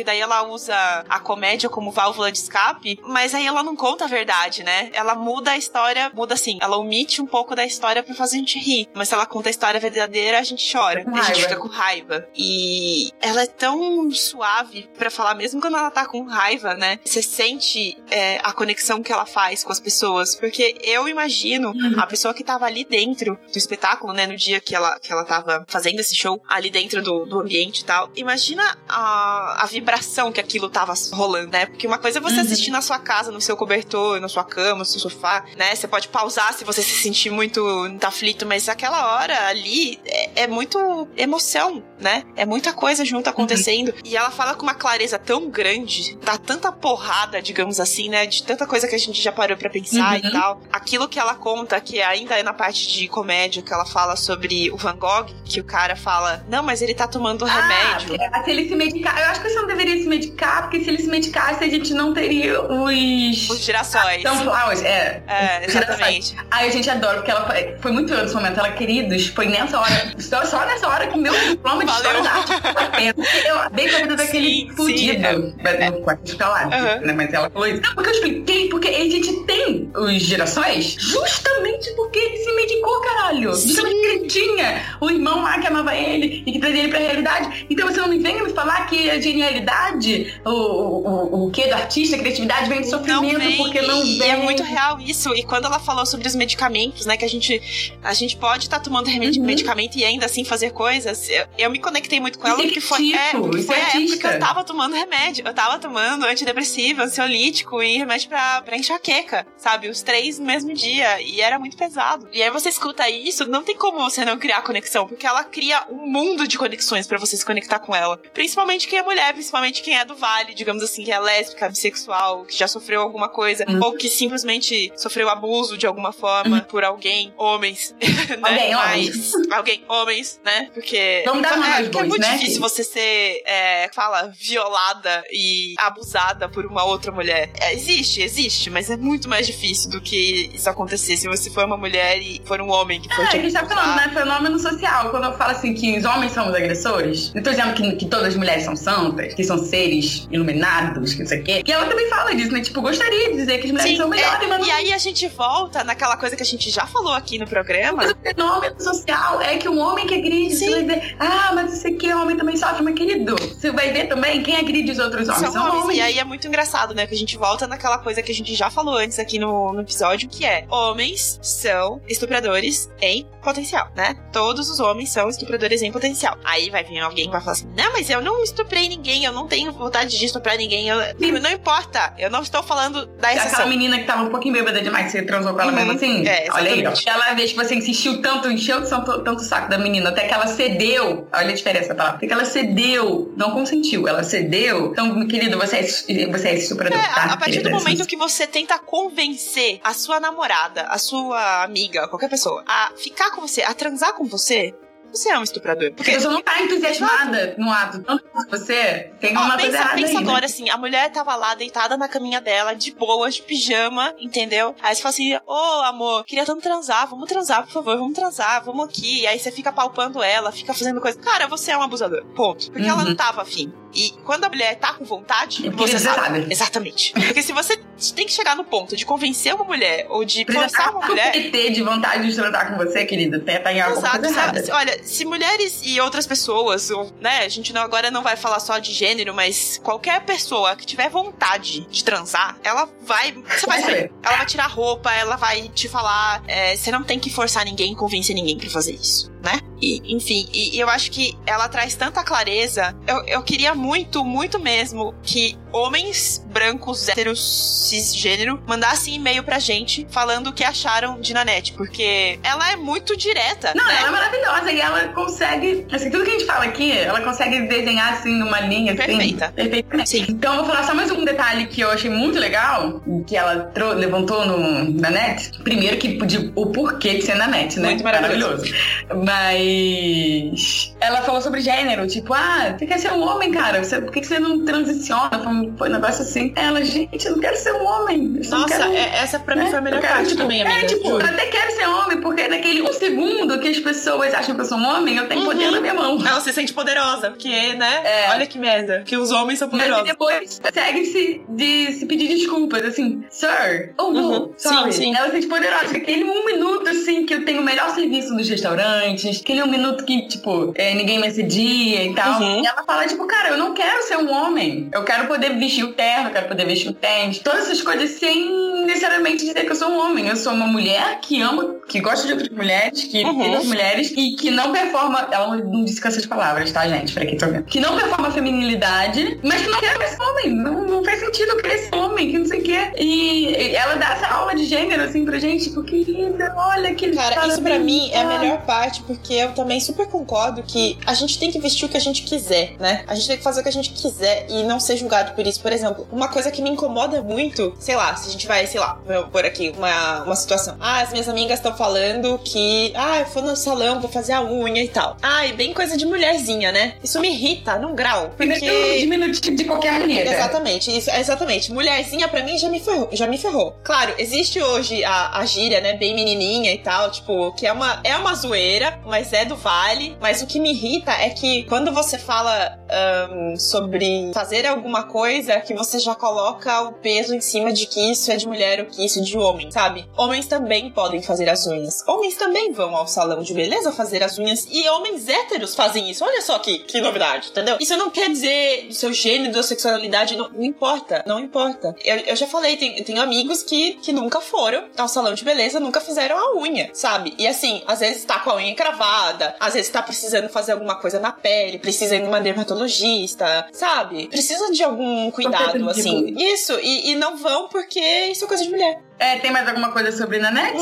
[SPEAKER 2] porque daí ela usa a comédia como válvula de escape, mas aí ela não conta a verdade, né? Ela muda a história, muda assim, ela omite um pouco da história pra fazer a gente rir, mas se ela conta a história verdadeira, a gente chora, a gente fica com raiva. E ela é tão suave pra falar, mesmo quando ela tá com raiva, né? Você sente a conexão que ela faz com as pessoas, porque eu imagino a pessoa que tava ali dentro do espetáculo, né, no dia que ela tava fazendo esse show, ali dentro do ambiente e tal, imagina a vibração que aquilo tava rolando, né? Porque uma coisa é você assistir na sua casa, no seu cobertor, na sua cama, no seu sofá, né? Você pode pausar se você se sentir muito aflito, mas aquela hora ali é muito emoção, né? É muita coisa junto acontecendo. E ela fala com uma clareza tão grande, dá tanta porrada, digamos assim, né? De tanta coisa que a gente já parou pra pensar e tal. Aquilo que ela conta, que ainda é na parte de comédia, que ela fala sobre o Van Gogh, que o cara fala, não, mas ele tá tomando remédio.
[SPEAKER 3] Se ele se medicar, eu acho que você não deveria se medicar, porque se ele se medicasse, a gente não teria os
[SPEAKER 2] girassóis.
[SPEAKER 3] Sunflowers,
[SPEAKER 2] exatamente.
[SPEAKER 3] Ai, a gente adora, porque ela foi muito eu nesse momento. Ela, queridos, foi nessa hora, só nessa hora que o meu diploma de história da arte foi a pena. Eu dei pra vida daquele fudido. No quarto escolar, né? Mas ela falou isso. Não, porque eu expliquei, porque a gente tem os girassóis justamente porque ele se medicou, caralho. Justamente porque ele tinha o irmão lá que amava ele e que trazia ele pra realidade. Então você não me venha me falar que a genialidade, o quê do artista, a criatividade vem de sofrimento, porque não vem.
[SPEAKER 2] E é muito real isso. E quando ela falou sobre os medicamentos, né, que a gente pode estar tomando medicamento e ainda assim fazer coisas, eu me conectei muito com ela, porque foi a época que eu tava tomando remédio. Eu tava tomando antidepressivo, ansiolítico e remédio pra enxaqueca, sabe? Os 3 no mesmo dia. E era muito pesado. E aí você escuta isso, não tem como você não criar conexão, porque ela cria um mundo de conexões pra você se conectar com ela. Principalmente quem é mulher, principalmente quem é do vale, digamos assim, que é lésbica, bissexual, que já sofreu alguma coisa, ou que simplesmente sofreu abuso de alguma forma por alguém, homens, né? Homens, né? Porque
[SPEAKER 3] não dá mais
[SPEAKER 2] é muito difícil você ser, violada e abusada por uma outra mulher. Existe, mas é muito mais difícil do que isso acontecer se você for uma mulher e for um homem que for
[SPEAKER 3] a gente tá falando, né? Fenômeno social. Quando eu falo assim que os homens são os agressores, não tô dizendo que todas as mulheres são santas, que são seres iluminados, que não sei o quê. E ela também fala disso, né? Tipo, gostaria de dizer que as mulheres são melhores, mas não...
[SPEAKER 2] E aí a gente volta naquela coisa que a gente já falou aqui no programa.
[SPEAKER 3] Mas o fenômeno social é que um homem que agride, você vai dizer, mas isso aqui, homem também sofre, mas querido, você vai ver também quem agride os outros homens. São homens.
[SPEAKER 2] E aí é muito engraçado, né? Que a gente volta naquela coisa que a gente já falou antes aqui no episódio, que é homens são estupradores em potencial, né? Todos os homens são estupradores em potencial. Aí vai vir alguém que vai falar assim, não, mas eu não estuprei ninguém, eu não tenho vontade de estuprar ninguém. Não importa, eu não estou falando da exceção.
[SPEAKER 3] Aquela menina que tava um pouquinho bêbada demais, que você transou com ela mesmo assim? Olha aí, ó. Ela vê que você insistiu tanto, encheu tanto o saco da menina, até que ela cedeu. Olha a diferença da palavra. Até que ela cedeu, não consentiu, ela cedeu. Então, querido, você é estuprador, tá?
[SPEAKER 2] A partir do momento que você tenta convencer a sua namorada, a sua amiga, qualquer pessoa, a ficar com você, a transar com você é um estuprador.
[SPEAKER 3] Porque você não tá entusiasmada no ato. Tanto que você tem uma coisa errada aí,
[SPEAKER 2] pensa agora,
[SPEAKER 3] né?
[SPEAKER 2] assim, a mulher tava lá deitada na caminha dela, de boa, de pijama, entendeu? Aí você fala assim, amor, queria tanto transar, vamos transar, por favor, vamos transar, vamos aqui. E aí você fica palpando ela, fica fazendo coisa. Cara, você é um abusador, ponto. Porque ela não tava afim. E quando a mulher tá com vontade, você sabe. Exatamente. Porque se você tem que chegar no ponto de convencer uma mulher, ou de forçar uma mulher...
[SPEAKER 3] ter de vontade de transar com você, querida, tá em alguma coisa errada.
[SPEAKER 2] Olha, se mulheres e outras pessoas, né, a gente agora não vai falar só de gênero, mas qualquer pessoa que tiver vontade de transar, ela vai... Você vai saber. Ela vai tirar a roupa, ela vai te falar... você não tem que forçar ninguém, convencer ninguém pra fazer isso, né? E, enfim, e eu acho que ela traz tanta clareza. Eu queria muito, muito mesmo que homens brancos, héteros, cisgênero, mandassem e-mail pra gente falando o que acharam de Nanette, porque ela é muito direta.
[SPEAKER 3] Não,
[SPEAKER 2] né?
[SPEAKER 3] ela é maravilhosa e ela consegue, assim, tudo que a gente fala aqui, ela consegue desenhar, assim, numa linha, assim, perfeitamente. Sim. Então, eu vou falar só mais um detalhe que eu achei muito legal, que ela levantou no Nanette. Primeiro, o porquê de ser Nanette, né?
[SPEAKER 2] Muito maravilhoso.
[SPEAKER 3] Mas ela falou sobre gênero, tipo, você quer ser um homem, cara? Por que você não transiciona? Foi um negócio assim. Ela, gente, eu não quero ser um homem.
[SPEAKER 2] Nossa, essa pra mim foi a melhor parte também, amiga.
[SPEAKER 3] Eu até quero ser homem, porque naquele um segundo que as pessoas acham que eu sou um homem, eu tenho poder na minha mão.
[SPEAKER 2] Ela se sente poderosa, porque, né? Olha que merda, que os homens são poderosos.
[SPEAKER 3] E depois segue-se de se pedir desculpas, assim, sir, sorry.
[SPEAKER 2] Sim.
[SPEAKER 3] Ela se sente poderosa. Aquele 1 minuto, assim, que eu tenho o melhor serviço nos restaurantes, aquele 1 minuto que, tipo, ninguém me assedia e tal. E ela fala, tipo, cara, eu não quero ser um homem. Eu quero poder vestir o terno, eu quero poder vestir o tênis. Todas essas coisas sem necessariamente dizer que eu sou um homem. Eu sou uma mulher que ama, que gosta de outras mulheres, que outras mulheres, e que não performa... Ela não disse com essas palavras, tá, gente? Pra quem tá vendo. Que não performa a feminilidade, mas que não quer ser homem. Não faz sentido eu querer ser homem, que não sei o quê. E ela dá essa aula de gênero, assim, pra gente. Tipo, querida, olha que...
[SPEAKER 2] Cara, isso pra mim é a melhor parte, porque eu também super concordo que a gente tem que vestir o que a gente quiser, né? A gente tem que fazer o que a gente quiser e não ser julgado por isso. Por exemplo, uma coisa que me incomoda muito, sei lá, se a gente vai, sei lá, vou pôr aqui uma situação. As minhas amigas estão falando que, eu fui no salão, vou fazer a unha e tal. E bem coisa de mulherzinha, né? Isso me irrita num grau, porque...
[SPEAKER 3] Diminutivo de qualquer maneira.
[SPEAKER 2] Exatamente. Mulherzinha pra mim já me ferrou. Claro, existe hoje a gíria, né, bem menininha e tal, tipo, que é uma zoeira, mas é do vale. Mas o que me irrita é que quando você fala sobre fazer alguma coisa, que você já coloca o peso em cima de que isso é de mulher ou que isso é de homem, sabe? Homens também podem fazer as unhas. Homens também vão ao salão de beleza fazer as unhas e homens héteros fazem isso. Olha só que novidade, entendeu? Isso não quer dizer do seu gênero, da sexualidade, não importa. Eu já falei, tenho amigos que nunca foram ao salão de beleza, nunca fizeram a unha, sabe? E assim, às vezes tá com a unha encravada, às vezes tá precisando fazer alguma coisa na pele, precisa ir numa dermatologista, sabe? Precisa de algum cuidado, assim. Isso, e não vão porque isso é coisa de mulher.
[SPEAKER 3] Tem mais alguma coisa sobre Nanette?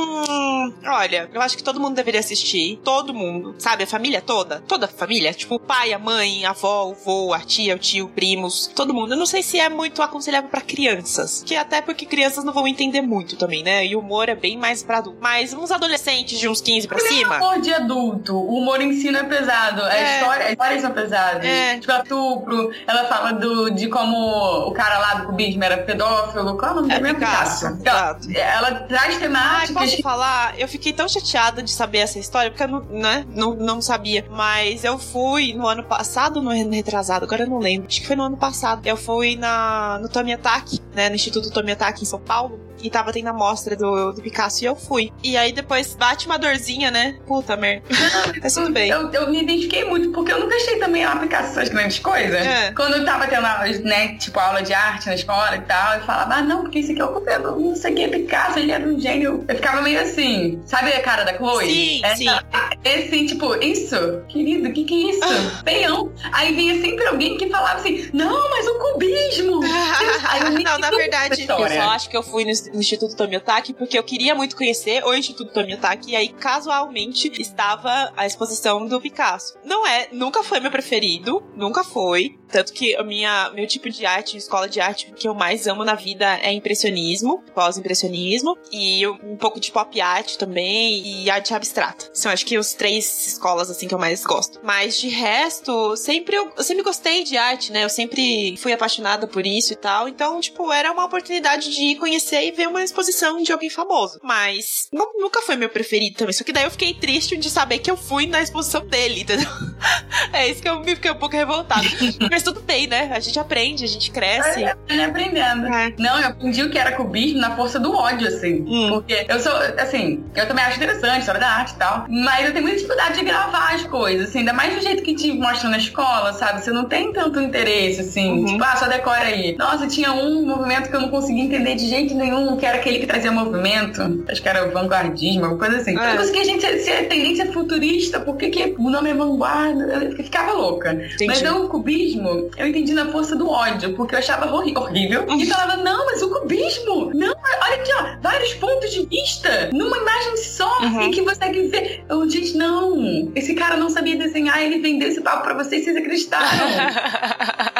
[SPEAKER 2] Olha, eu acho que todo mundo deveria assistir. Todo mundo. Sabe, a família toda? Toda a família. Tipo, o pai, a mãe, a avó, o vô, a tia, o tio, primos. Todo mundo. Eu não sei se é muito aconselhável pra crianças. Que até porque crianças não vão entender muito também, né? E o humor é bem mais pra adulto. Mas uns adolescentes de uns 15 pra cima...
[SPEAKER 3] humor de adulto. O humor em si não é pesado. As histórias são pesadas. Tipo, a Tupro, ela fala de como o cara lá do cubismo era pedófilo. Qual é o nome dele?
[SPEAKER 2] Picasso.
[SPEAKER 3] Ela traz temáticas...
[SPEAKER 2] Posso falar? Eu fiquei tão chateada de saber essa história, porque eu não sabia. Mas eu fui no ano passado ou no ano retrasado, agora eu não lembro. Acho que foi no ano passado. Eu fui no Tomiotaki, né, no Instituto Tomiotaki em São Paulo. E tava tendo a mostra do Picasso e eu fui. E aí depois bate uma dorzinha, né? Puta merda. Mas tudo bem.
[SPEAKER 3] Eu me identifiquei muito, porque eu nunca achei também a Picasso essas grandes coisas. Quando eu tava tendo aula, né, tipo aula de arte na escola e tal, eu falava, não, porque isso aqui é o governo, não sei quem é Picasso, ele era um gênio. Eu ficava meio assim, sabe a cara da Chloe?
[SPEAKER 2] Sim.
[SPEAKER 3] Assim, tipo, isso, querido, que é isso? Feião. Aí vinha sempre alguém que falava assim, não, mas o cubismo. Aí
[SPEAKER 2] não, na verdade, eu só acho que eu fui no Instituto Tomiotaki porque eu queria muito conhecer o Instituto Tomiotaki e aí casualmente estava a exposição do Picasso. Nunca foi meu preferido, nunca foi. Tanto que meu tipo de arte, escola de arte que eu mais amo na vida é impressionismo, pós-impressionismo, e um pouco de pop art também, e arte abstrata. São acho que os 3 escolas assim que eu mais gosto. Mas de resto, eu sempre gostei de arte, né? Eu sempre fui apaixonada por isso e tal. Então, tipo, era uma oportunidade de conhecer e ver uma exposição de alguém famoso. Mas nunca foi meu preferido também. Só que daí eu fiquei triste de saber que eu fui na exposição dele, entendeu? É isso que eu me fiquei um pouco revoltada. Mas tudo bem, né? A gente aprende, a gente cresce.
[SPEAKER 3] Aprendendo. Não, eu aprendi o que era cubismo na força do ódio, assim. Porque eu sou, assim, eu também acho interessante, história da arte e tal, mas eu tenho muita dificuldade de gravar as coisas, assim, ainda mais do jeito que te mostra na escola, sabe? Você não tem tanto interesse, assim, tipo, só decora aí. Nossa, tinha um movimento que eu não conseguia entender de jeito nenhum, que era aquele que trazia movimento, acho que era o vanguardismo, alguma coisa assim. Eu não conseguia, gente, se a tendência futurista, por que o nome é vanguarda? Eu ficava louca. Entendi. Mas o cubismo, eu entendi na força do ódio, porque eu achava horrível, e falava, não, mas o cubismo, não, olha aqui, ó, vários pontos de vista, numa imagem só, em que você consegue ver. Gente, não, esse cara não sabia desenhar, ele vendeu esse papo pra vocês acreditaram.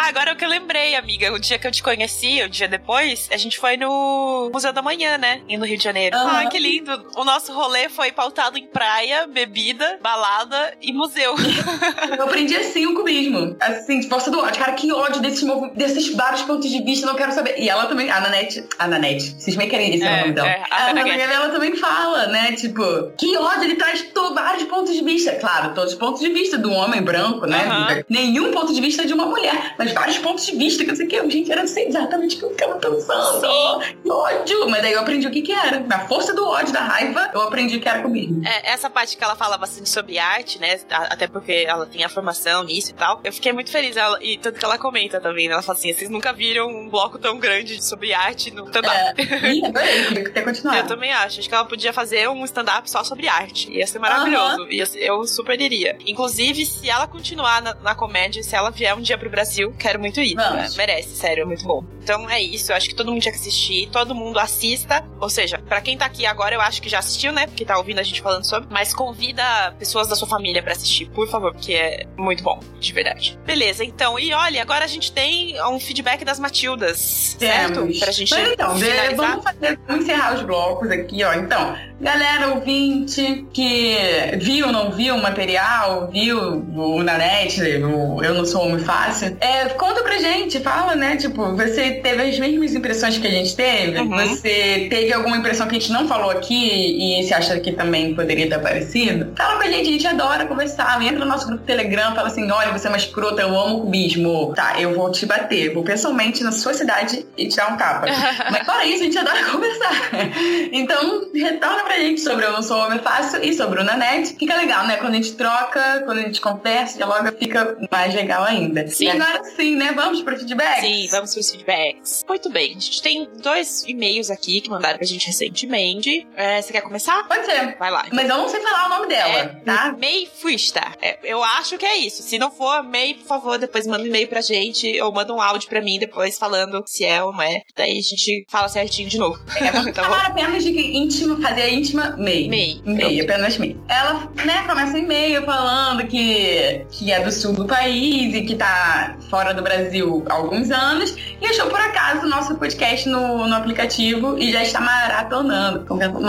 [SPEAKER 2] Agora é o que eu lembrei, amiga. O dia que eu te conheci, o dia depois, a gente foi no Museu da Manhã, né? No Rio de Janeiro. Ai, que lindo. O nosso rolê foi pautado em praia, bebida, balada e museu.
[SPEAKER 3] Eu aprendi assim o cubismo. Assim, de força do ódio. Cara, que ódio desses vários pontos de vista, não quero saber. E ela também, a Nanete, vocês meio querem isso no nome dela. Ela também fala, né? Tipo, que ódio, ele traz vários pontos de vista. Claro, todos os pontos de vista do homem branco, né? Nenhum ponto de vista de uma mulher, mas vários pontos de vista, que eu sei que, gente, era assim, exatamente o que eu ficava pensando.
[SPEAKER 2] Sim.
[SPEAKER 3] Que ódio. Mas daí eu aprendi o que era. Na força do ódio, da raiva, eu aprendi o que era cubismo.
[SPEAKER 2] Essa parte que ela fala bastante sobre arte, né? Até porque ela tem a formação nisso e tal. Eu fiquei muito feliz. E tanto que ela comenta também, né? Ela fala assim, vocês nunca viram um bloco tão grande sobre arte no stand-up.
[SPEAKER 3] Adorei, queria ter continuado.
[SPEAKER 2] Eu também acho que ela podia fazer um stand-up só sobre arte. Ia ser maravilhoso. Eu super iria. Inclusive, se ela continuar na comédia, se ela vier um dia pro Brasil, quero muito ir. Merece, sério, é muito bom. Então é isso, eu acho que todo mundo tinha que assistir, todo mundo assista. Ou seja, pra quem tá aqui agora, eu acho que já assistiu, né? Porque tá ouvindo a gente falando sobre. Mas convida pessoas da sua família pra assistir, por favor, porque é muito bom, de verdade. Beleza, então, e olha, agora a gente tem um feedback das Matildas, certo? Pra gente finalizar.
[SPEAKER 3] Vamos encerrar os blocos aqui, ó. Então, galera ouvinte que viu, não viu o material, viu o Nanete, Eu Não Sou Homem Fácil, conta pra gente, fala, né? Tipo, você teve as mesmas impressões que a gente teve? Você teve alguma impressão que a gente não falou aqui e você acha que também poderia ter aparecido? Fala com a gente adora conversar. Entra no nosso grupo Telegram, fala assim, olha, você é uma escrota, eu amo o cubismo. Tá, eu vou te bater, vou pessoalmente na sua cidade e te dar um tapa. Mas fora isso, a gente adora conversar. Então, retorna pra gente sobre Eu Não Sou Homem Fácil e sobre o Nanete. Fica legal, né? Quando a gente troca, quando a gente conversa, dialoga, fica mais legal ainda.
[SPEAKER 2] Sim.
[SPEAKER 3] E agora sim, né? Vamos pro feedback?
[SPEAKER 2] Sim, vamos pros feedbacks. Muito bem, a gente tem 2 e-mails aqui que mandaram pra gente recentemente. Você quer começar?
[SPEAKER 3] Pode ser.
[SPEAKER 2] Vai lá. Então.
[SPEAKER 3] Mas eu não sei falar o nome dela, tá?
[SPEAKER 2] May Fuista. Eu acho que é isso. Se não for May, por favor, depois manda um e-mail pra gente ou manda um áudio pra mim depois falando se é ou não é. Daí a gente fala certinho de novo.
[SPEAKER 3] Vamos falar apenas de íntima, fazer a íntima May. May, apenas May. Ela, né, começa um e-mail falando que é do sul do país e que tá fora do Brasil há alguns anos e achou por acaso o nosso podcast no aplicativo e já está maratonando.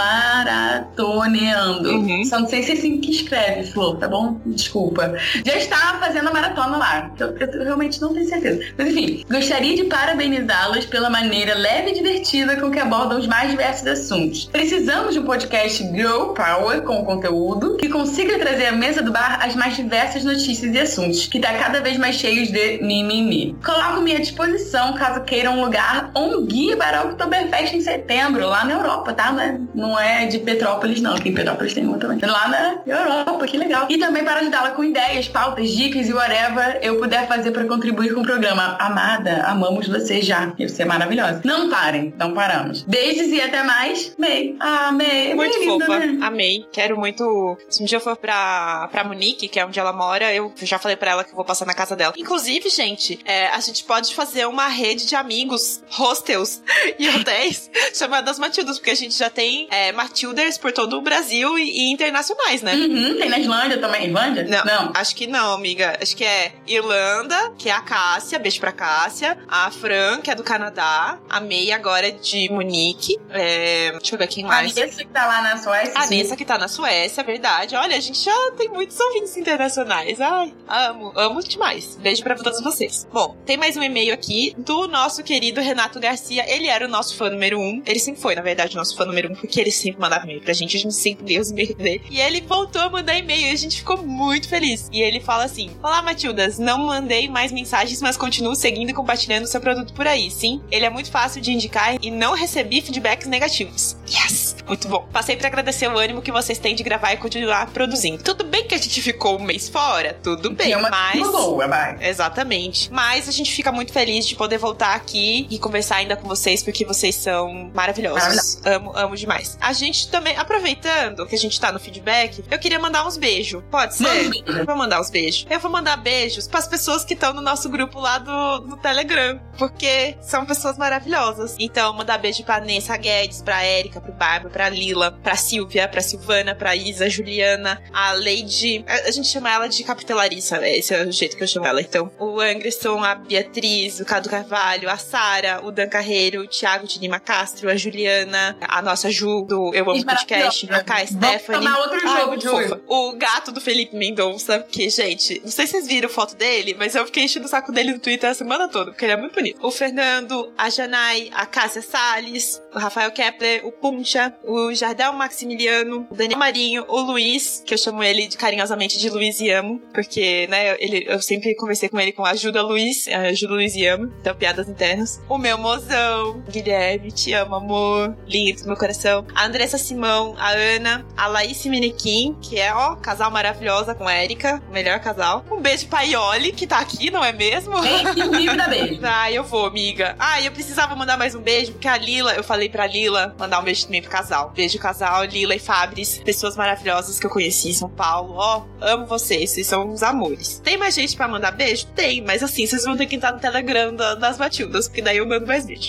[SPEAKER 3] Maratoneando. Só não sei se é assim que escreve, Flor, tá bom? Desculpa. Já está fazendo a maratona lá. Eu realmente não tenho certeza. Mas enfim, gostaria de parabenizá-los pela maneira leve e divertida com que abordam os mais diversos assuntos. Precisamos de um podcast Girl Power com conteúdo que consiga trazer à mesa do bar as mais diversas notícias e assuntos, que tá cada vez mais cheios de mimimi. Coloco-me à disposição caso queiram um lugar ou um guia para o Oktoberfest em setembro, lá na Europa, tá? Não é de Petrópolis, não, que em Petrópolis tem uma também. Lá na Europa, que legal. E também para ajudá-la com ideias, pautas, dicas e whatever eu puder fazer para contribuir com o programa. Amada, amamos você já. Você é maravilhosa. Não parem, não paramos. Beijos e até mais. May. May.
[SPEAKER 2] Muito
[SPEAKER 3] linda,
[SPEAKER 2] fofa.
[SPEAKER 3] né?
[SPEAKER 2] Amei. Quero muito. Se um dia eu for pra Munique, que é onde ela mora, eu já falei pra ela que eu vou passar na casa dela. Inclusive, gente, a gente pode fazer uma rede de amigos, hostels e hotéis chamadas Matildas, porque a gente já tem Matilders por todo o Brasil e internacionais, né?
[SPEAKER 3] Tem na Islândia também. Islândia?
[SPEAKER 2] Não. Acho que não, amiga. Acho que é Irlanda, que é a Cássia, beijo pra Cássia. A Fran, que é do Canadá. A May agora é de Munique. Deixa eu ver quem mais.
[SPEAKER 3] A Nessa que tá lá na Suécia.
[SPEAKER 2] A Nessa que tá na Suécia, é verdade. Olha, a gente já tem muitos ouvintes internacionais. Ai, amo demais. Beijo pra todos vocês. Bom, tem mais um e-mail aqui do nosso querido Renato Garcia. Ele era o nosso fã número 1. Ele sempre foi, na verdade, o nosso fã número 1, porque ele sempre mandava e-mail pra gente. A gente sempre lê os e-mails dele. E ele voltou a mandar e-mail e a gente ficou muito feliz. E ele fala assim: olá, Matildas, não mandei mais mensagens, mas continuo seguindo e compartilhando o seu produto por aí. Sim, ele é muito fácil de indicar e não recebi feedbacks negativos. Yes! Muito bom. Passei pra agradecer o ânimo que vocês têm de gravar e continuar produzindo. Tudo bem que a gente ficou um mês fora, tudo bem, mas...
[SPEAKER 3] boa, vai.
[SPEAKER 2] Exatamente. Mas a gente fica muito feliz de poder voltar aqui e conversar ainda com vocês, porque vocês são maravilhosos. Amo demais. A gente também, aproveitando que a gente tá no feedback, eu queria mandar uns beijos. Pode ser? Vou mandar uns beijos. Eu vou mandar beijos pras pessoas que estão no nosso grupo lá do Telegram, porque são pessoas maravilhosas. Então, mandar beijo pra Nessa Guedes, pra Érica, pro Bárbara, pra Lila, pra Silvia, pra Silvana, pra Isa, Juliana, a Lady... A gente chama ela de Capitelariça, esse é o jeito que eu chamo ela. Então, o Anderson, a Beatriz, o Cadu Carvalho, a Sara, o Dan Carreiro, o Thiago de Lima Castro, a Juliana, a nossa Ju do Eu Amo Podcast, a Kai Stephanie.
[SPEAKER 3] Vamos tomar outro jogo, Ju.
[SPEAKER 2] O gato do Felipe Mendonça, que, gente, não sei se vocês viram foto dele, mas eu fiquei enchendo o saco dele no Twitter a semana toda, porque ele é muito bonito. O Fernando, a Janai, a Cássia Salles, o Rafael Kepler, o Puncha, o Jardel Maximiliano, o Daniel Marinho, o Luiz, que eu chamo ele carinhosamente de Luiz e Amo, porque, né, eu sempre conversei com ele com a Ajuda Luiz e Amo, então piadas internas. O meu mozão, Guilherme, te amo, amor, lindo do meu coração. A Andressa Simão, a Ana, a Laís Menequim, que é, ó, casal maravilhosa com a Érica, o melhor casal. Um beijo pra Ioli, que tá aqui, não é mesmo?
[SPEAKER 3] Me dá beijo.
[SPEAKER 2] Eu vou, amiga. Eu precisava mandar mais um beijo, porque a Lila, eu falei pra Lila mandar um beijo também pro casal. Beijo, casal, Lila e Fabris, pessoas maravilhosas que eu conheci em São Paulo. Ó, amo vocês são uns amores. Tem mais gente pra mandar beijo? Tem, mas assim, vocês vão ter que entrar no Telegram das Matildas, porque daí eu mando mais beijo.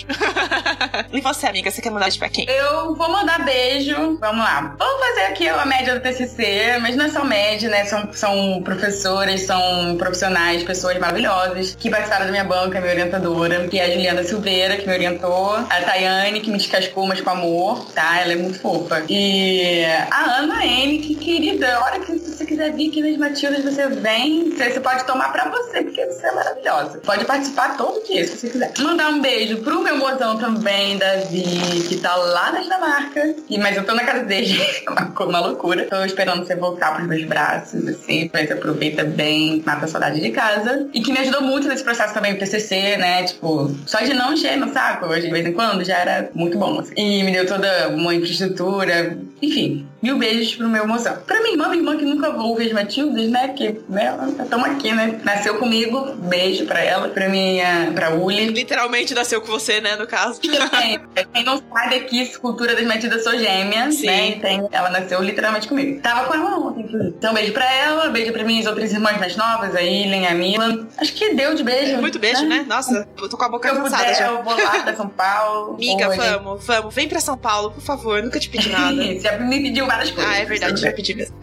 [SPEAKER 2] E você, amiga, você quer mandar beijo pra quem?
[SPEAKER 3] Eu vou mandar beijo. Vamos lá. Vamos fazer aqui a média do TCC, mas não é só média, né? São professores, são profissionais, pessoas maravilhosas que participaram da minha banca, minha orientadora, que é a Juliana Silveira, que me orientou, a Tayane, que me descascou, mas com amor, tá? Ela é muito fofa. E a Ana N, que querida, a hora que você quiser vir aqui nas Matildas, você vem, você pode tomar pra você, porque você é maravilhosa. Pode participar todo dia, se você quiser. Mandar um beijo pro meu mozão também, Davi, que tá lá na Dinamarca. Mas eu tô na casa dele, uma loucura. Tô esperando você voltar pros meus braços, assim, mas aproveita bem, mata a saudade de casa. E que me ajudou muito nesse processo também, o TCC, né? Tipo, só de não encher no saco, de vez em quando, já era muito bom, assim. E me deu toda uma infraestrutura, enfim. 1000 beijos pro meu mozão. Pra minha irmã que nunca ouve as Matildas, né? Que, né, estamos aqui, né? Nasceu comigo, beijo pra ela. Pra Uli.
[SPEAKER 2] Literalmente nasceu com você, né, no caso.
[SPEAKER 3] Quem não sabe aqui, cultura das Matildas, sou gêmea, sim, né? Ela nasceu literalmente comigo. Tava com ela ontem, inclusive. Então, beijo pra ela, beijo pra minhas outras irmãs mais novas, a Ilen, a Mila. Acho que deu de beijo.
[SPEAKER 2] Muito beijo, né? Nossa, eu tô com a boca cansada já.
[SPEAKER 3] Eu vou lá pra São Paulo.
[SPEAKER 2] Amiga, vamos. Vem pra São Paulo, por favor. Nunca te pedi nada.
[SPEAKER 3] Já me pediu várias coisas.
[SPEAKER 2] É verdade, já pedi mesmo.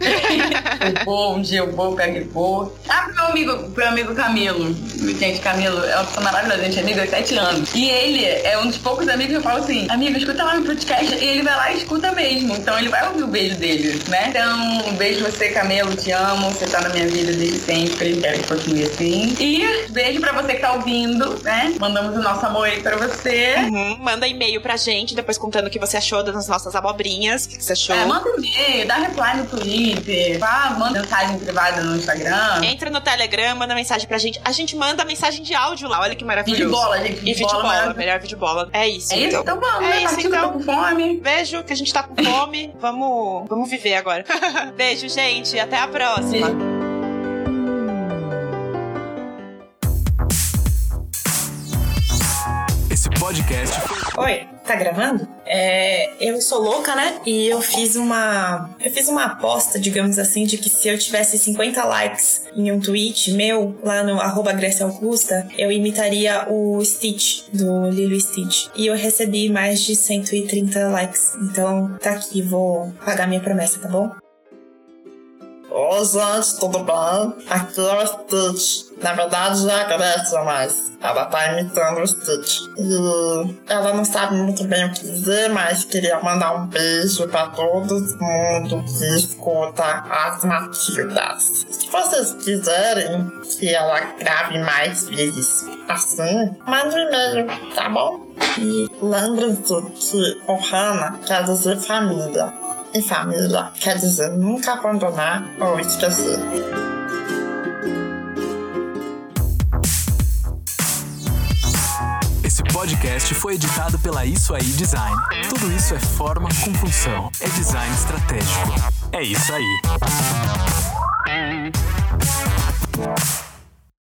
[SPEAKER 3] Um dia eu vou, pego e vou. Pro meu amigo Camilo. Gente, Camilo é uma pessoa maravilhosa, a gente é amigo há 7 anos. E ele é um dos poucos amigos que eu falo assim, amigo, escuta lá no podcast. E ele vai lá e escuta mesmo. Então ele vai ouvir o beijo dele, né? Então, um beijo você, Camilo, te amo. Você tá na minha vida desde sempre. Quero que continue assim. E beijo pra você que tá ouvindo, né? Mandamos o nosso amor aí pra você.
[SPEAKER 2] Manda e-mail pra gente, depois contando o que você achou das nossas abobrinhas. O que você achou?
[SPEAKER 3] Manda e-mail, dá reply no Twitter, manda mensagem privada no Instagram.
[SPEAKER 2] Entra no Telegram, manda mensagem pra gente. A gente manda mensagem de áudio lá, olha que maravilhoso.
[SPEAKER 3] Videobola, gente.
[SPEAKER 2] E videobola, melhor videobola. É isso.
[SPEAKER 3] É isso? Então vamos, né?
[SPEAKER 2] Isso, então.
[SPEAKER 3] Tô com fome.
[SPEAKER 2] Beijo, que a gente tá com fome. Vamos viver agora. Beijo, gente. Até a próxima.
[SPEAKER 3] Beijo.
[SPEAKER 4] Esse podcast.
[SPEAKER 1] Oi, tá gravando? Eu sou louca, né? E eu fiz uma aposta, digamos assim, de que se eu tivesse 50 likes em um tweet meu, lá no @GréciaAugusta, eu imitaria o Stitch, do Lilo e Stitch. E eu recebi mais de 130 likes. Então, tá aqui, vou pagar minha promessa, tá bom? Oi, gente, tudo bem? Aqui é o Stitch. Na verdade, é a Grécia, mas ela tá imitando o Stitch. E ela não sabe muito bem o que dizer, mas queria mandar um beijo pra todo mundo que escuta as Matildas. Se vocês quiserem que ela grave mais vezes assim, manda um e-mail, tá bom? E lembre-se que Ohana quer dizer família. E família quer dizer nunca abandonar ou esquecer.
[SPEAKER 4] Esse podcast foi editado pela Isso Aí Design. Tudo isso é forma com função. É design estratégico. É isso aí.